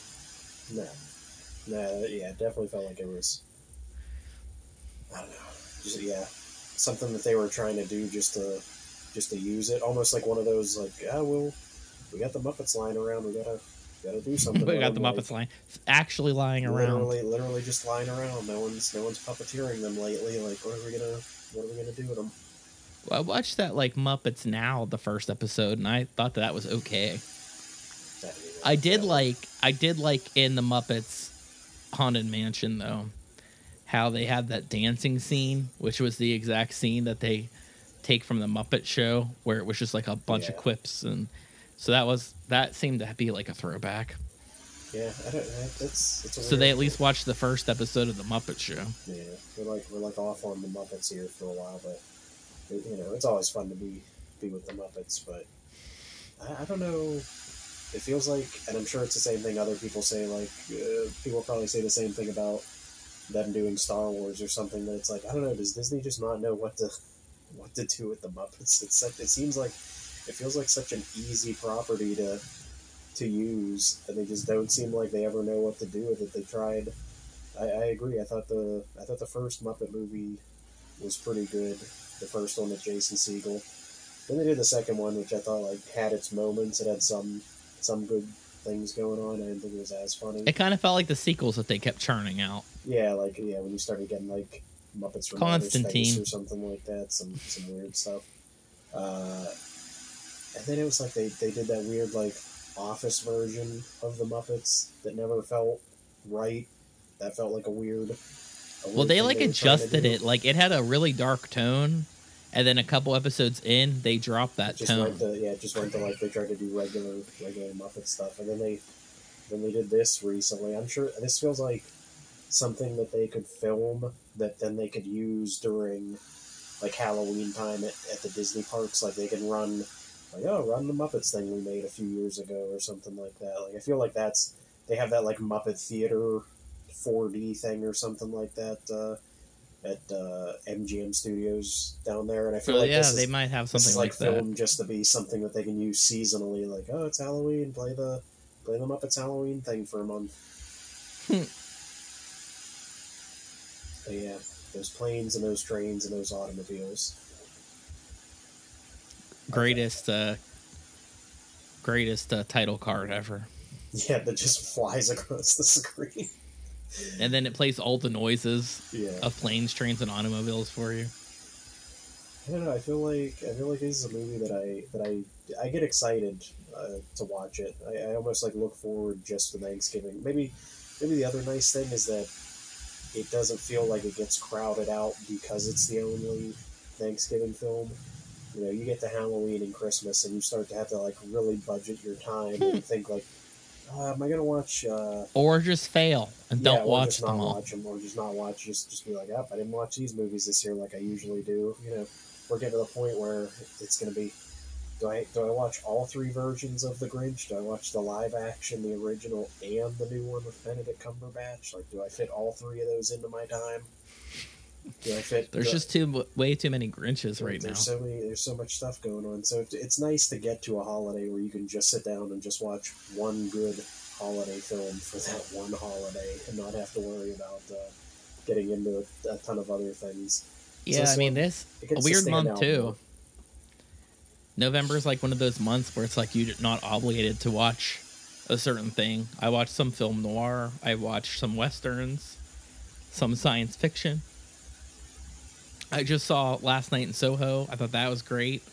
No, yeah, it definitely felt like it was, I don't know, just, yeah, something that they were trying to do just to use it, almost like one of those like, we got the Muppets lying around, we gotta do something. We got the Muppets actually lying around, literally just lying around. No one's puppeteering them lately. Like, what are we gonna do with them? Well, I watched that like Muppets Now, the first episode, and I thought that was okay. I did like in the Muppets Haunted Mansion though, how they had that dancing scene, which was the exact scene that they take from the Muppet Show, where it was just like a bunch of quips, and so that seemed to be like a throwback. Yeah, it's a so they at least watched the first episode of the Muppet Show. Yeah, we're like off on the Muppets here for a while, but it's always fun to be with the Muppets. But I don't know. It feels like, and I'm sure it's the same thing other people say. Like people probably say the same thing about them doing Star Wars or something. That it's like, I don't know. Does Disney just not know what to do with the Muppets? It seems like it feels like such an easy property to use, and they just don't seem like they ever know what to do with it. They tried. I agree. I thought the first Muppet movie was pretty good. The first one with Jason Segel. Then they did the second one, which I thought like had its moments. It had some good things going on. I didn't think it was as funny. It kind of felt like the sequels that they kept churning out. Yeah, when you started getting like Muppets from Constantine Outer Space or something like that, some weird stuff. And then it was like they did that weird like Office version of the Muppets that never felt right. That felt like a weird. Well, they like adjusted it. Like it had a really dark tone, and then a couple episodes in, they dropped that tone. It just went to like they tried to do regular Muppet stuff, and then they did this recently. I'm sure this feels like something that they could film that then they could use during like Halloween time at the Disney parks. Like they can run the Muppets thing we made a few years ago or something like that. Like I feel like they have that like Muppet Theater 4D thing or something like that at MGM Studios down there, and I feel they might have something like that. Filmed just to be something that they can use seasonally. Like, oh, it's Halloween, play the Muppets Halloween thing for a month. But yeah, those planes and those trains and those automobiles. Greatest title card ever. Yeah, that just flies across the screen. And then it plays all the noises of planes, trains, and automobiles for you. I don't know. I feel like this is a movie that I get excited to watch it. I almost like look forward just for Thanksgiving. Maybe the other nice thing is that it doesn't feel like it gets crowded out because it's the only Thanksgiving film. You get to Halloween and Christmas, and you start to have to like really budget your time and think like, am I gonna watch? Or just fail and don't watch them all. Or just not watch. Just be like, I didn't watch these movies this year like I usually do. We're getting to the point where it's gonna be. Do I watch all three versions of The Grinch? Do I watch the live action, the original, and the new one with Benedict Cumberbatch? Like, do I fit all three of those into my time? Do I fit? There's just way too many Grinches right now. There's so much stuff going on. So it's nice to get to a holiday where you can just sit down and just watch one good holiday film for that one holiday and not have to worry about getting into a ton of other things. Yeah, I mean, this a weird month too. More. November's like one of those months where it's like you're not obligated to watch a certain thing. I watched some film noir. I watched some westerns, some science fiction. I just saw Last Night in Soho. I thought that was great.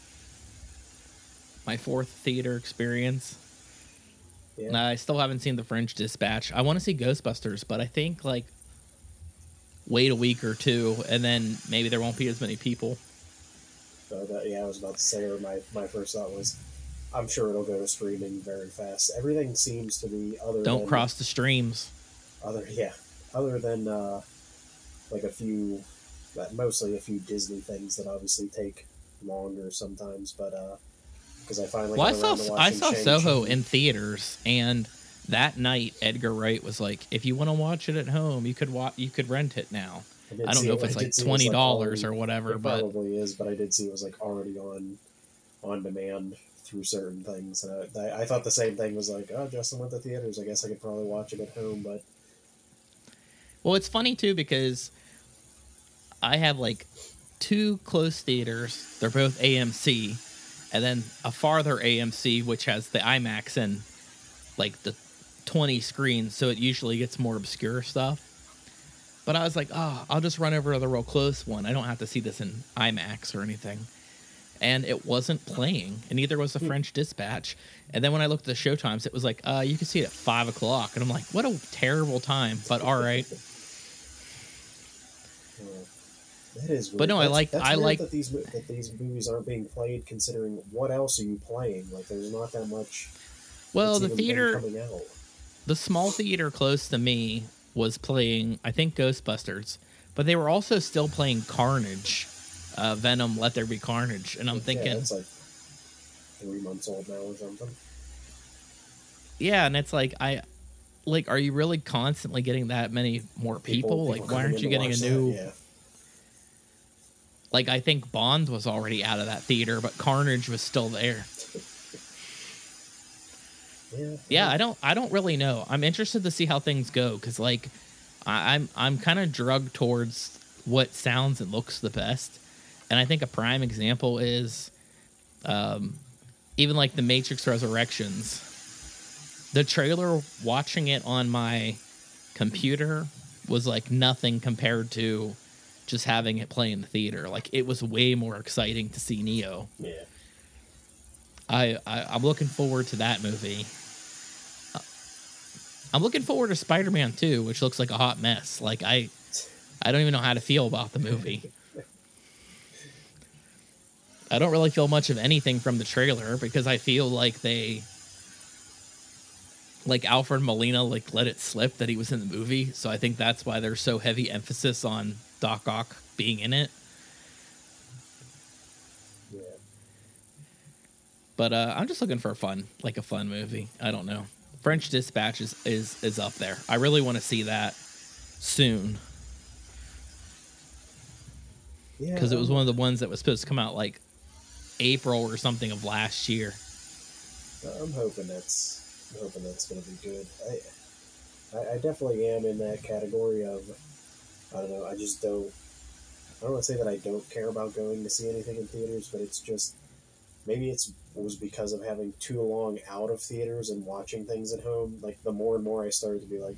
My 4th theater experience. Yeah. I still haven't seen The French Dispatch. I want to see Ghostbusters, but I think like wait a week or two, and then maybe there won't be as many people. I was about to say, or my first thought was, I'm sure it'll go to streaming very fast. Everything seems to be Don't cross the streams. Other than like a few, mostly a few Disney things that obviously take longer sometimes, but because I finally got around to watching I saw Shang-Chi. Soho in theaters, and that night Edgar Wright was like, if you want to watch it at home, you could rent it now. I don't know if it's like $20 or whatever, but probably is, but I did see it was like already on demand through certain things, and I thought the same thing. Was like, oh, Justin went to theaters, I guess I could probably watch it at home. But well, it's funny too because I have like 2 close theaters. They're both AMC, and then a farther AMC which has the IMAX and like the 20 screens, so it usually gets more obscure stuff. But I was like, I'll just run over to the real close one. I don't have to see this in IMAX or anything. And it wasn't playing, and neither was The French Dispatch. And then when I looked at the show times, it was like, you can see it at 5 o'clock. And I'm like, what a terrible time, but all right. That is weird. But no, that's I like that these movies aren't being played, considering what else are you playing? Like, there's not that much. Well, the theater, the small theater close to me was playing, I think, Ghostbusters, but they were also still playing Carnage, Venom, Let There Be Carnage, and I'm thinking, it's like 3 months old now or something. Yeah, and it's like, are you really constantly getting that many more people? Like, why aren't you getting a new? Yeah. Like, I think Bond was already out of that theater, but Carnage was still there. Yeah, I don't really know. I'm interested to see how things go, because like I'm kind of drugged towards what sounds and looks the best, and I think a prime example is even like the Matrix Resurrections. The trailer, watching it on my computer, was like nothing compared to just having it play in the theater. Like, it was way more exciting to see Neo. Yeah. I'm looking forward to that movie. I'm looking forward to Spider-Man 2, which looks like a hot mess. Like, I don't even know how to feel about the movie. I don't really feel much of anything from the trailer, because I feel like Alfred Molina, like, let it slip that he was in the movie. So I think that's why there's so heavy emphasis on Doc Ock being in it. Yeah. But I'm just looking for a fun movie. I don't know. French Dispatch is up there. I really want to see that soon. Yeah. Because it was one of the ones that was supposed to come out like April or something of last year. I'm hoping that's going to be good. I definitely am in that category of, I don't know, I don't want to say that I don't care about going to see anything in theaters, but it's just, maybe it was because of having too long out of theaters and watching things at home. Like, the more and more I started to be like,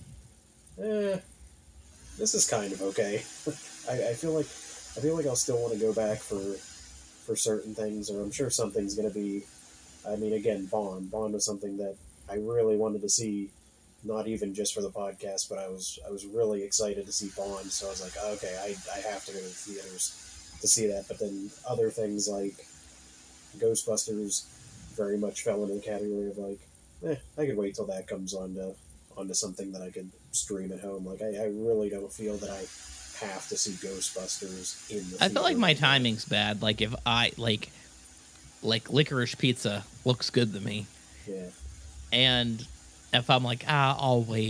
this is kind of okay. I feel like I'll still want to go back for certain things, or I'm sure something's going to be, I mean, again, Bond was something that I really wanted to see, not even just for the podcast, but I was really excited to see Bond, so I was like, okay, I have to go to the theaters to see that. But then other things like Ghostbusters very much fell into the category of like, I could wait till that comes onto something that I could stream at home. Like, I really don't feel that I have to see Ghostbusters in the theater. I feel like my timing's bad. Like, if I like Licorice Pizza looks good to me. Yeah. And if I'm like, I'll wait,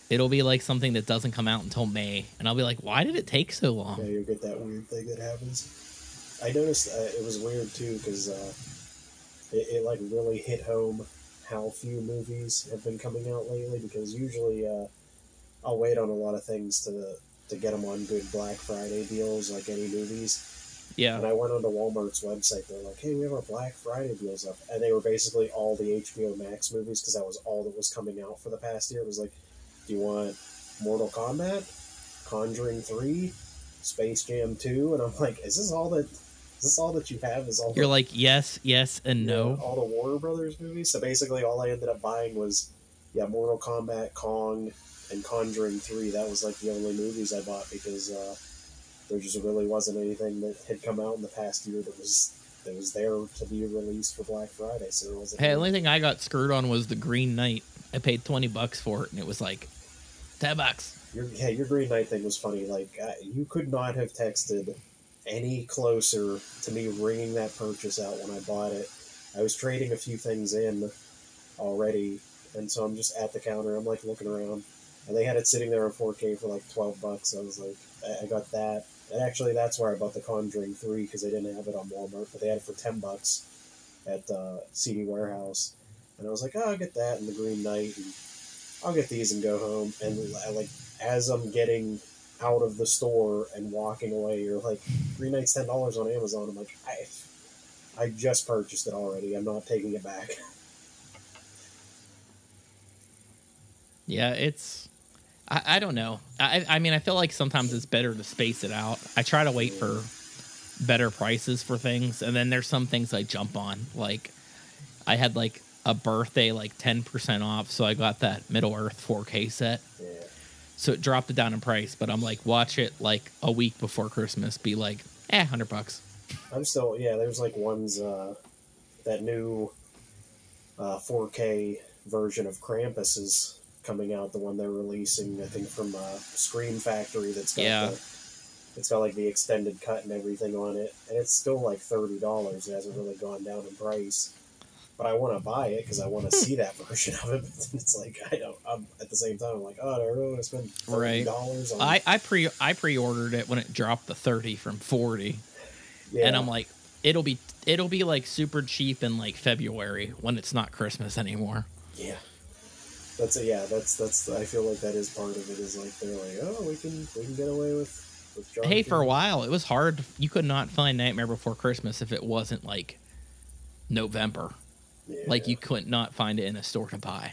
It'll be like something that doesn't come out until May, and I'll be like, why did it take so long? Yeah, you'll get that weird thing that happens. I noticed it was weird too because it like really hit home how few movies have been coming out lately. Because usually I'll wait on a lot of things to get them on good Black Friday deals, like any movies. Yeah. And I went onto Walmart's website. They're like, "Hey, we have our Black Friday deals up," and they were basically all the HBO Max movies because that was all that was coming out for the past year. It was like, do you want Mortal Kombat, Conjuring 3, Space Jam 2? And I'm like, is this all that you have? You're like, yes, and no. All the Warner Brothers movies. So basically, all I ended up buying was, Mortal Kombat, Kong, and Conjuring 3. That was like the only movies I bought because there just really wasn't anything that had come out in the past year that was there to be released for Black Friday. So there wasn't. Hey, the only thing I got screwed on was the Green Knight. I paid $20 for it, and it was like $10. Your Green Knight thing was funny. Like you could not have texted any closer to me ringing that purchase out when I bought it. I was trading a few things in already, and so I'm just at the counter. I'm like looking around, and they had it sitting there in 4K for like $12. I was like, I got that. And actually, that's where I bought the Conjuring 3 because they didn't have it on Walmart, but they had it for $10 at CD Warehouse. And I was like, oh, I'll get that and the Green Knight, and I'll get these and go home. And like as I'm getting out of the store and walking away, you're like, Green Knight's $10 on Amazon. I'm like, I just purchased it already. I'm not taking it back. Yeah, it's... I don't know. I mean, I feel like sometimes it's better to space it out. I try to wait for better prices for things, and then there's some things I jump on. Like, I had, like, a birthday, like, 10% off, so I got that Middle-earth 4K set. Yeah. So it dropped it down in price, but I'm like, watch it, like, a week before Christmas, be like, $100. I'm still, there's, like, ones, that new 4K version of Krampus is coming out, the one they're releasing, I think from Scream Factory. That's got it's got like the extended cut and everything on it, and it's still like $30. It hasn't really gone down in price, but I want to buy it because I want to see that version of it. But it's like I'm at the same time I'm like, oh, do I really want to spend $30 on? I pre-ordered it when it dropped to 30 from 40, and I'm like, it'll be like super cheap in like February when it's not Christmas anymore. Yeah. That's I feel like that is part of it, is like they're like, oh, we can get away with John. Hey, for a while it was hard. You could not find Nightmare Before Christmas if it wasn't like November. Yeah. Like you could not find it in a store to buy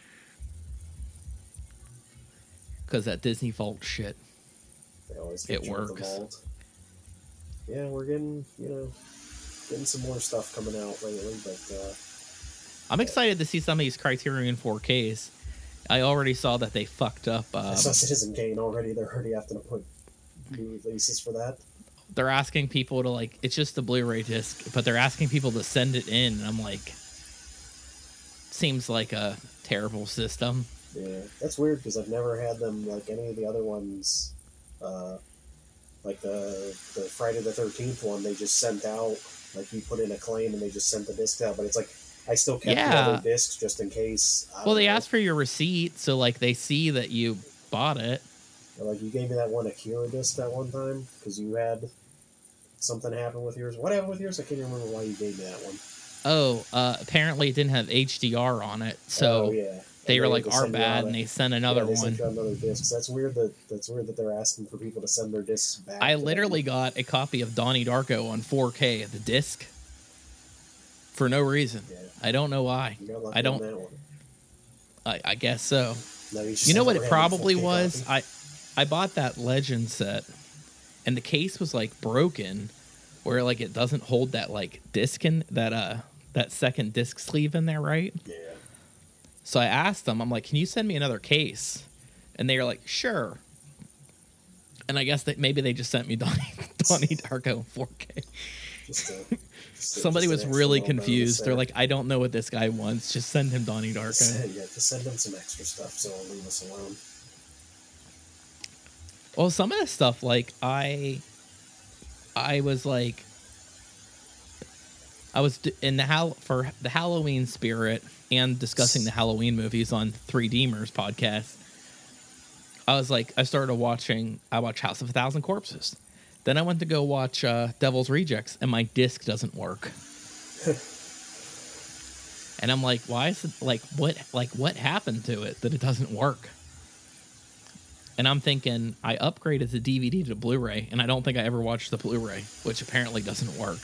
because that Disney Vault shit. They always it works. Vault. Yeah, we're getting some more stuff coming out lately, but. I'm excited to see some of these Criterion 4Ks. I already saw that they fucked up. I saw Citizen Kane already. They're already having to put new releases for that. They're asking people to, like, it's just a Blu-ray disc, but they're asking people to send it in. And I'm like, seems like a terrible system. Yeah, that's weird because I've never had them like any of the other ones. Like the Friday the 13th one, they just sent out, like you put in a claim and they just sent the disc out, but it's like, I still kept the other discs just in case. Well, they asked for your receipt, so like they see that you bought it. Or like you gave me that one Akira disc that one time because you had something happen with yours. What happened with yours? I can't remember why you gave me that one. Oh, apparently it didn't have HDR on it, so they were like, "Our bad," and they sent another one. Sent you another disc. That's weird that they're asking for people to send their discs back. I literally got a copy of Donnie Darko on 4K, the disc, for no reason. Yeah. I don't know why. I don't. I guess so. No, you know what it probably was? I bought that Legend set, and the case was like broken, where like it doesn't hold that like disc in that second disc sleeve in there, right? Yeah. So I asked them, I'm like, can you send me another case? And they were like, sure. And I guess that maybe they just sent me Donnie Darko 4K. Somebody was really confused. They're like, I don't know what this guy wants. Just send him Donnie Darko. Just send him some extra stuff so he'll leave us alone. Well, some of the stuff, like, I was like, I was in for the Halloween spirit and discussing the Halloween movies on 3Demers podcast. I started watching. I watched House of a Thousand Corpses. Then I went to go watch Devil's Rejects, and my disc doesn't work. And I'm like, why is it what happened to it that it doesn't work? And I'm thinking I upgraded the DVD to Blu-ray, and I don't think I ever watched the Blu-ray, which apparently doesn't work.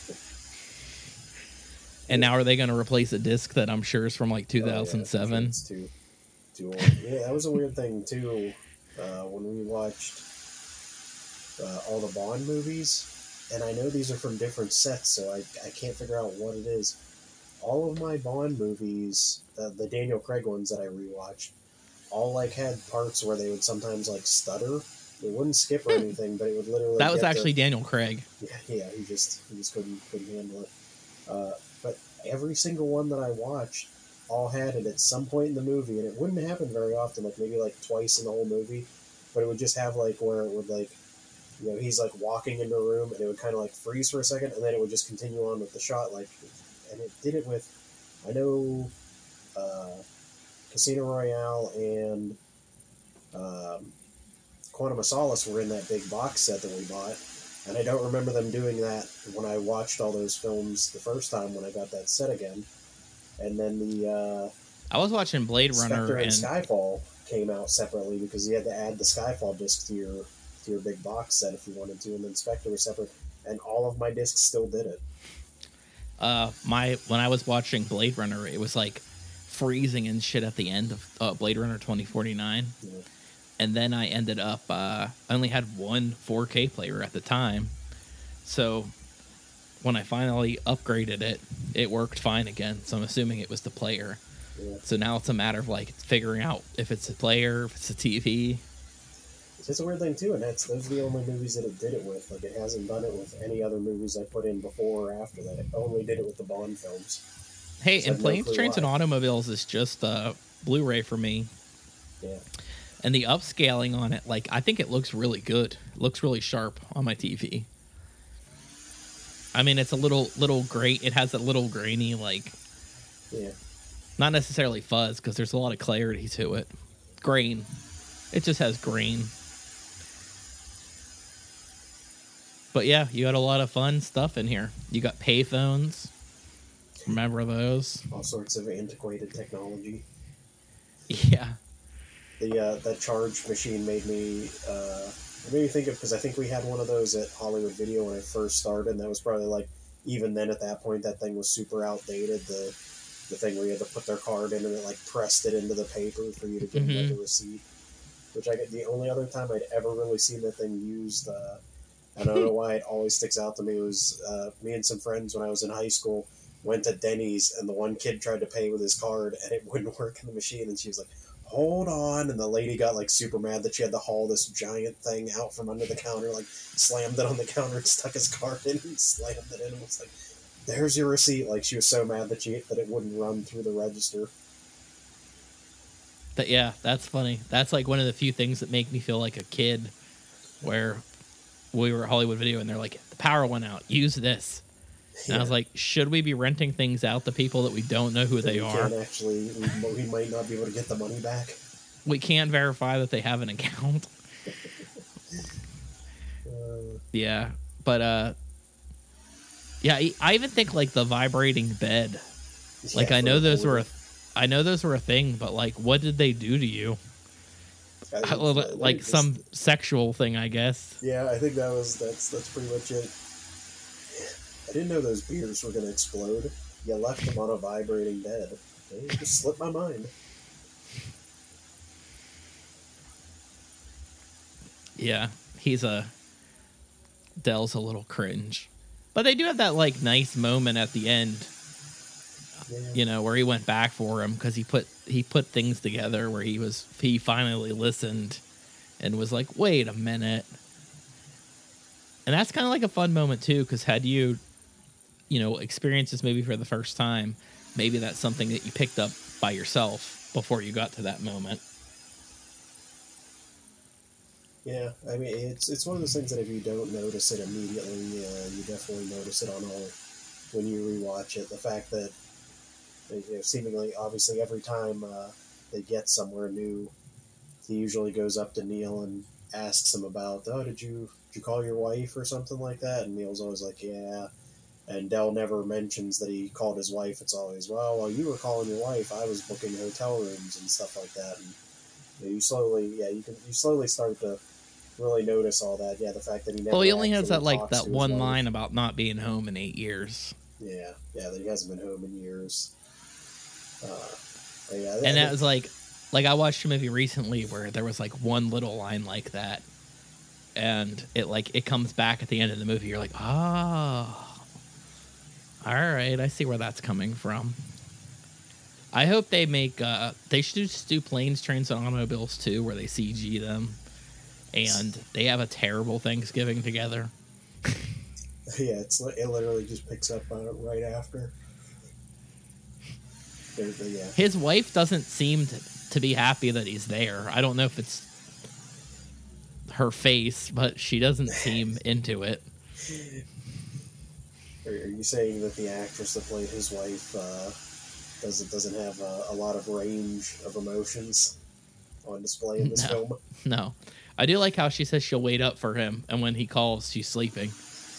And now are they going to replace a disc that I'm sure is from like 2007? Oh, yeah, it's too old. Yeah, that was a weird thing too. When we watched all the Bond movies, and I know these are from different sets, so I can't figure out what it is. All of my Bond movies, the Daniel Craig ones that I rewatched, all like had parts where they would sometimes like stutter. They wouldn't skip or anything, but it would literally. That was actually Daniel Craig. Yeah, he just couldn't handle it. But every single one that I watched all had it at some point in the movie, and it wouldn't happen very often, like maybe like twice in the whole movie, but it would just have like where it would like, you know, he's like walking into a room and it would kind of like freeze for a second, and then it would just continue on with the shot, like, and it did it with, I know, Casino Royale and Quantum of Solace were in that big box set that we bought, and I don't remember them doing that when I watched all those films the first time when I got that set again. And then the I was watching Blade Runner Spectre and Skyfall came out separately because you had to add the Skyfall disc to your big box set if you wanted to, and then Spectre was separate, and all of my discs still did it. When I was watching Blade Runner, it was like freezing and shit at the end of Blade Runner 2049. Yeah. And then I ended up, I only had one 4K player at the time. So when I finally upgraded it, it worked fine again. So I'm assuming it was the player. Yeah. So now it's a matter of like figuring out if it's a player, if it's a TV. It's a weird thing too, and those are the only movies that it did it with. Like, it hasn't done it with any other movies I put in before or after that. It only did it with the Bond films. Hey, and Planes, Trains, and Automobiles is just Blu-ray for me. Yeah. And the upscaling on it, like, I think it looks really good. It looks really sharp on my TV. I mean, it's a little gray. It has a little grainy, like, yeah, not necessarily fuzz, because there's a lot of clarity to it. Grain. It just has grain. But yeah, you had a lot of fun stuff in here. You got payphones. Remember those? All sorts of antiquated technology. Yeah. That charge machine made me think of, because I think we had one of those at Hollywood Video when I first started, and that was probably like, even then at that point, that thing was super outdated. The thing where you had to put their card in and it like pressed it into the paper for you to get like a receipt. Which the only other time I'd ever really seen that thing used, I don't know why it always sticks out to me, was me and some friends when I was in high school went to Denny's, and the one kid tried to pay with his card and it wouldn't work in the machine, and she was like, hold on, and the lady got like super mad that she had to haul this giant thing out from under the counter, like slammed it on the counter and stuck his card in and slammed it in and was like, there's your receipt. Like, she was so mad that it wouldn't run through the register. But yeah, that's funny. That's like one of the few things that make me feel like a kid, where we were at Hollywood Video and they're like, the power went out, use this. And I was like, should we be renting things out to people that we don't know who they are? Actually, we might not be able to get the money back. We can't verify that they have an account. Yeah, but yeah, I even think like the vibrating bed. Like, I know those were a thing, but like, what did they do to you? Like some sexual thing, I guess. Yeah, I think that's pretty much it. I didn't know those beers were going to explode. You left them on a vibrating bed. It just slipped my mind. Yeah, Dell's a little cringe. But they do have that, like, nice moment at the end, yeah. You know, where he went back for him, because he put things together where he finally listened and was like, wait a minute. And that's kind of like a fun moment, too, because had you experienced this movie for the first time, maybe that's something that you picked up by yourself before you got to that moment. Yeah, I mean, it's one of those things that if you don't notice it immediately, you definitely notice it when you rewatch it. The fact that, seemingly, obviously, every time they get somewhere new, he usually goes up to Neil and asks him about, oh, did you call your wife or something like that? And Neil's always like, yeah. And Del never mentions that he called his wife. It's always, well, while you were calling your wife, I was booking hotel rooms and stuff like that. And you slowly start to really notice all that. Yeah, the fact that he never. Well, he only has actually that talks that to his one wife. line about not being home in 8 years. Yeah, that he hasn't been home in years. And that was like I watched a movie recently where there was like one little line like that, and it comes back at the end of the movie. You're like, oh, all right, I see where that's coming from. I hope they make they should just do Planes, Trains, and Automobiles too, where they CG them, and they have a terrible Thanksgiving together. Yeah, it literally just picks up on it right after. Yeah. His wife doesn't seem to be happy that he's there. I don't know if it's her face, but she doesn't seem into it. Are you saying that the actress that played his wife doesn't have a lot of range of emotions on display in this film? No. I do like how she says she'll wait up for him, and when he calls, she's sleeping.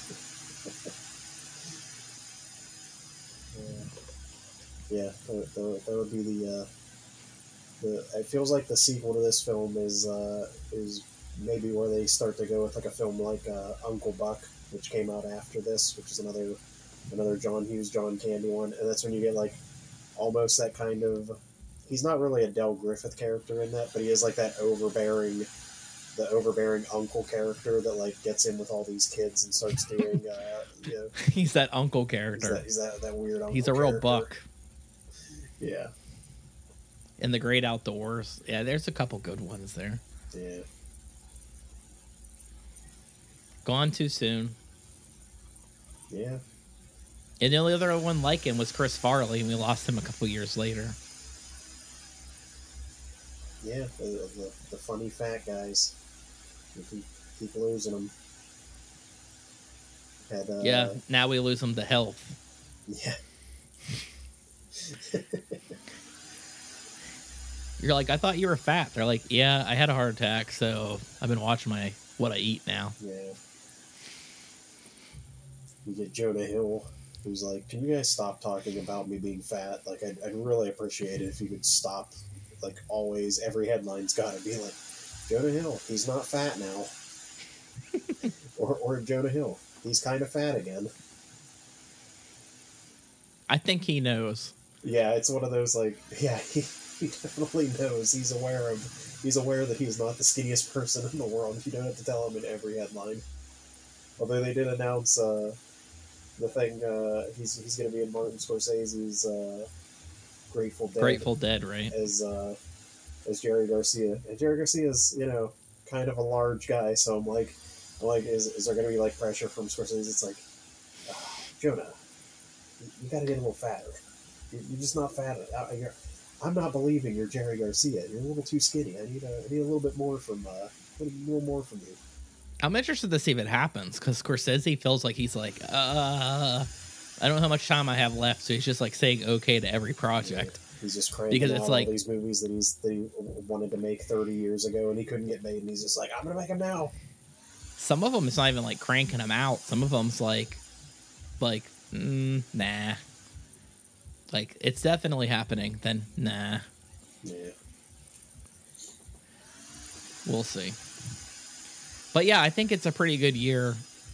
Yeah, that would be the. It feels like the sequel to this film is maybe where they start to go with like a film like Uncle Buck, which came out after this, which is another John Hughes, John Candy one, and that's when you get like almost that kind of. He's not really a Del Griffith character in that, but he is like that overbearing uncle character that like gets in with all these kids and starts doing. He's that uncle character. He's that weird uncle. He's a real buck. Yeah. In The Great Outdoors. Yeah, there's a couple good ones there. Yeah. Gone Too Soon. Yeah. And the only other one like him was Chris Farley, and we lost him a couple years later. Yeah, the funny fat guys. We keep losing them. Yeah, now we lose them to health. Yeah. You're like, I thought you were fat. They're like, yeah, I had a heart attack, so I've been watching what I eat now. Yeah. You get Jonah Hill, who's like, can you guys stop talking about me being fat? Like, I'd really appreciate it if you could stop. Like, always, every headline's got to be like, Jonah Hill, he's not fat now. or Jonah Hill, he's kind of fat again. I think he knows. Yeah, it's one of those, like, yeah, he definitely knows. He's aware that he's not the skinniest person in the world. You don't have to tell him in every headline. Although they did announce the thing, he's going to be in Martin Scorsese's Grateful Dead. Grateful Dead, right? As Jerry Garcia. And Jerry Garcia's, kind of a large guy, so I'm like, is there going to be, like, pressure from Scorsese? It's like, Jonah, you got to get a little fatter. You're just not fat. I'm not believing you're Jerry Garcia. You're a little too skinny. I need a little bit more from you. I'm interested to see if it happens, because Scorsese feels like he's like, I don't know how much time I have left, so he's just like saying okay to every project. Yeah, he's just cranking because it's like all these movies that he wanted to make 30 years ago and he couldn't get made, and he's just like, I'm gonna make them now. Some of them, it's not even like cranking them out. Some of them's like, nah. Like, it's definitely happening, then nah. Yeah. We'll see. But yeah, I think it's a pretty good year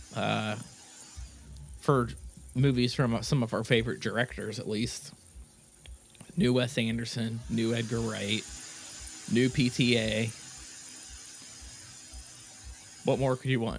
for movies from some of our favorite directors, at least. New Wes Anderson, new Edgar Wright, new PTA. What more could you want?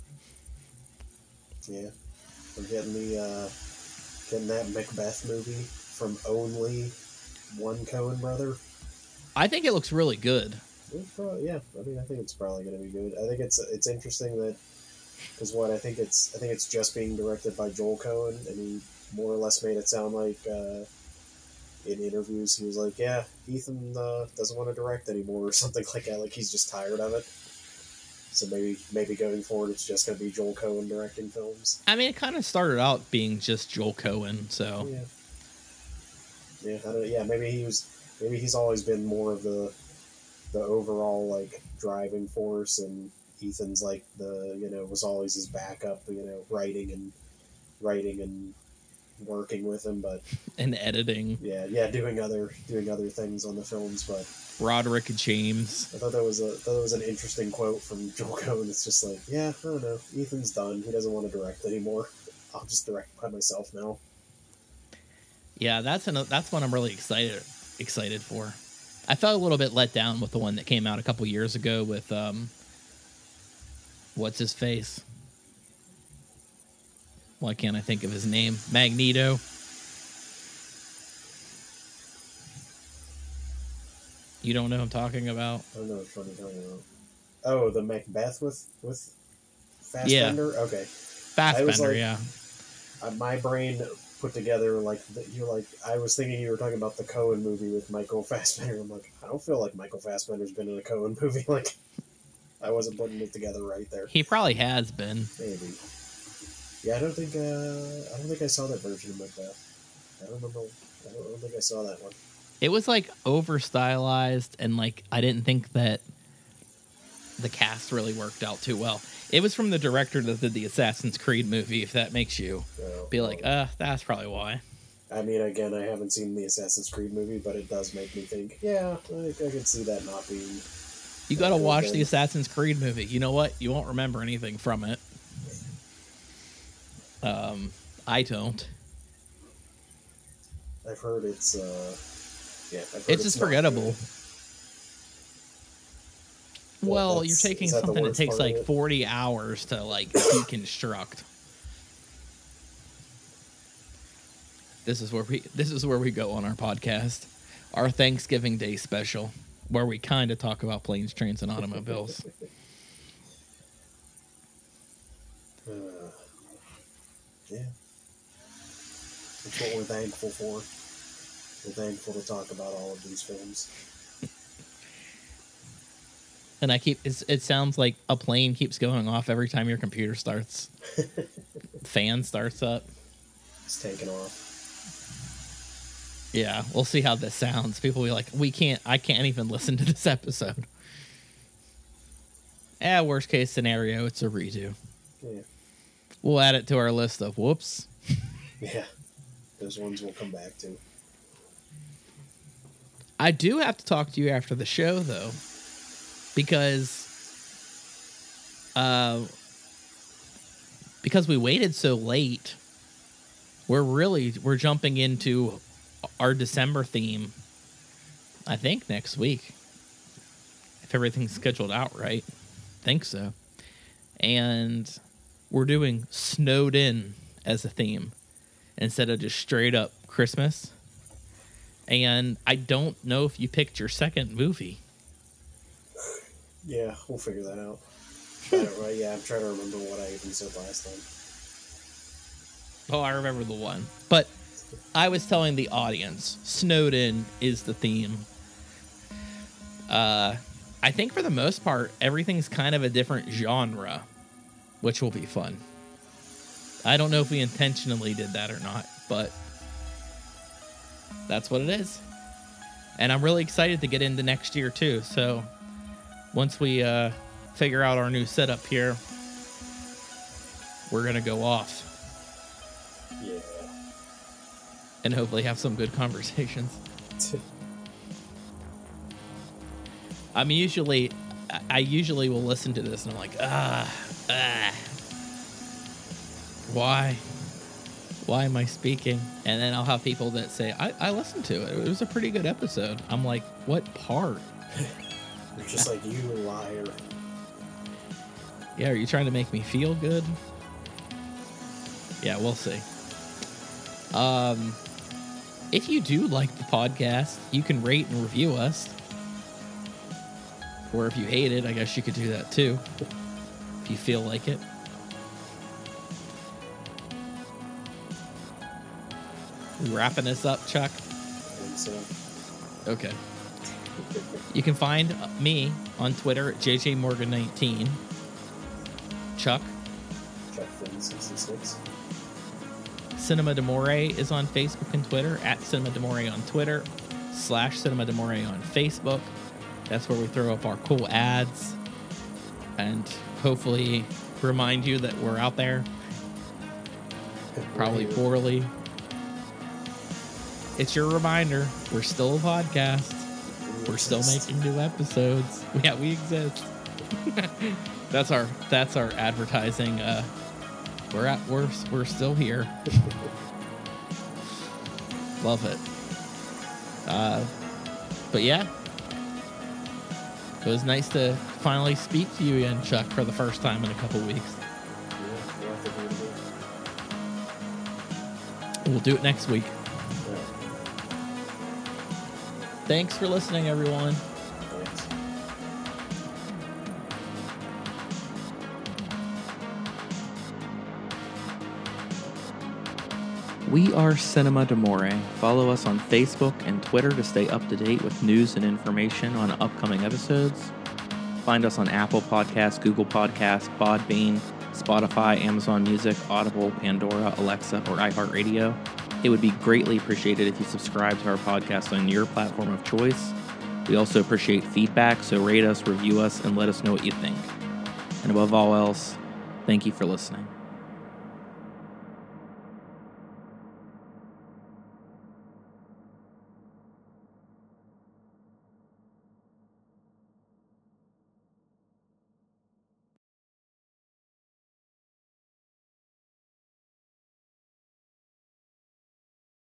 Yeah. We're getting that Macbeth movie from only one Coen brother. I think it looks really good. Yeah, I think it's probably going to be good. I think it's interesting that because I think it's just being directed by Joel Coen, and he more or less made it sound like in interviews he was like, yeah, Ethan doesn't want to direct anymore or something like that. Like he's just tired of it. So maybe going forward it's just going to be Joel Coen directing films. I mean, it kind of started out being just Joel Coen, so yeah. Maybe he's always been more of the the overall like driving force, and Ethan's like was always his backup, writing and working with him, but And editing. yeah, doing other things on the films. But Roderick James. I thought that was an interesting quote from Joel Coen. It's just like, yeah, I don't know, Ethan's done. He doesn't want to direct anymore. I'll just direct by myself now. Yeah, that's one I'm really excited for. I felt a little bit let down with the one that came out a couple years ago with what's his face? Why can't I think of his name? Magneto. You don't know who I'm talking about? I don't know which one you're talking about. Oh, the Macbeth with Fassbender? Yeah. Okay. Fassbender, yeah. My brain put together I was thinking you were talking about the Coen movie with Michael Fassbender. I'm like, I don't feel like Michael Fassbender's been in a Coen movie. Like, I wasn't putting it together right there. He probably has been. Maybe. Yeah, I don't think I saw that version of Macbeth. I don't think I saw that one. It was like over stylized, and like I didn't think that the cast really worked out too well. It was from the director that did the Assassin's Creed movie, if that makes you be like, that's probably why. I mean, again, I haven't seen the Assassin's Creed movie, but it does make me think, yeah, I could see that not being... You gotta watch the Assassin's Creed movie. You know what? You won't remember anything from it. I don't. I've heard it's, it's just forgettable. Well, you're taking something that takes like 40 hours to like deconstruct. This is where we go on our podcast, our Thanksgiving Day special, where we kind of talk about planes, trains, and automobiles. Yeah, that's what we're thankful for. We're thankful to talk about all of these films. And it sounds like a plane keeps going off every time your computer starts. Fan starts up. It's taking off. Yeah, we'll see how this sounds. People will be like, I can't even listen to this episode. Worst case scenario, it's a redo. Yeah. We'll add it to our list of whoops. Yeah. Those ones we'll come back to. I do have to talk to you after the show, though. Because we waited so late, we're jumping into our December theme, I think next week. If everything's scheduled out right. Think so. And we're doing Snowed In as a theme instead of just straight up Christmas. And I don't know if you picked your second movie. Yeah, we'll figure that out. Yeah, I'm trying to remember what I even said last time. Oh, I remember the one. But I was telling the audience, Snowed In is the theme. I think for the most part, everything's kind of a different genre, which will be fun. I don't know if we intentionally did that or not, but that's what it is. And I'm really excited to get into next year, too. So once we figure out our new setup here, we're going to go off. Yeah. And hopefully have some good conversations. I usually will listen to this and I'm like, why? Why am I speaking? And then I'll have people that say, I listened to it. It was a pretty good episode. I'm like, what part? It's just like, you liar. Yeah, are you trying to make me feel good? Yeah, we'll see. If you do like the podcast, you can rate and review us. Or if you hate it, I guess you could do that too. If you feel like it. We wrapping this up, Chuck? I think so. Okay. You can find me on Twitter at JJMorgan19. Chuck? Chuck66. Cinema D'Amore is on Facebook and Twitter, at Cinema D'Amore on Twitter, /Cinema D'Amore on Facebook. That's where we throw up our cool ads and hopefully remind you that we're out there. Probably poorly. It's your reminder. We're still a podcast. We're still making new episodes. Yeah, we exist. That's our advertising. We're still here. Love it. But yeah, it was nice to finally speak to you again, Chuck, for the first time in a couple weeks. We'll do it next week. Thanks for listening, everyone. Thanks. We are Cinema d'Amore. Follow us on Facebook and Twitter to stay up to date with news and information on upcoming episodes. Find us on Apple Podcasts, Google Podcasts, Podbean, Spotify, Amazon Music, Audible, Pandora, Alexa, or iHeartRadio. It would be greatly appreciated if you subscribe to our podcast on your platform of choice. We also appreciate feedback, so rate us, review us, and let us know what you think. And above all else, thank you for listening.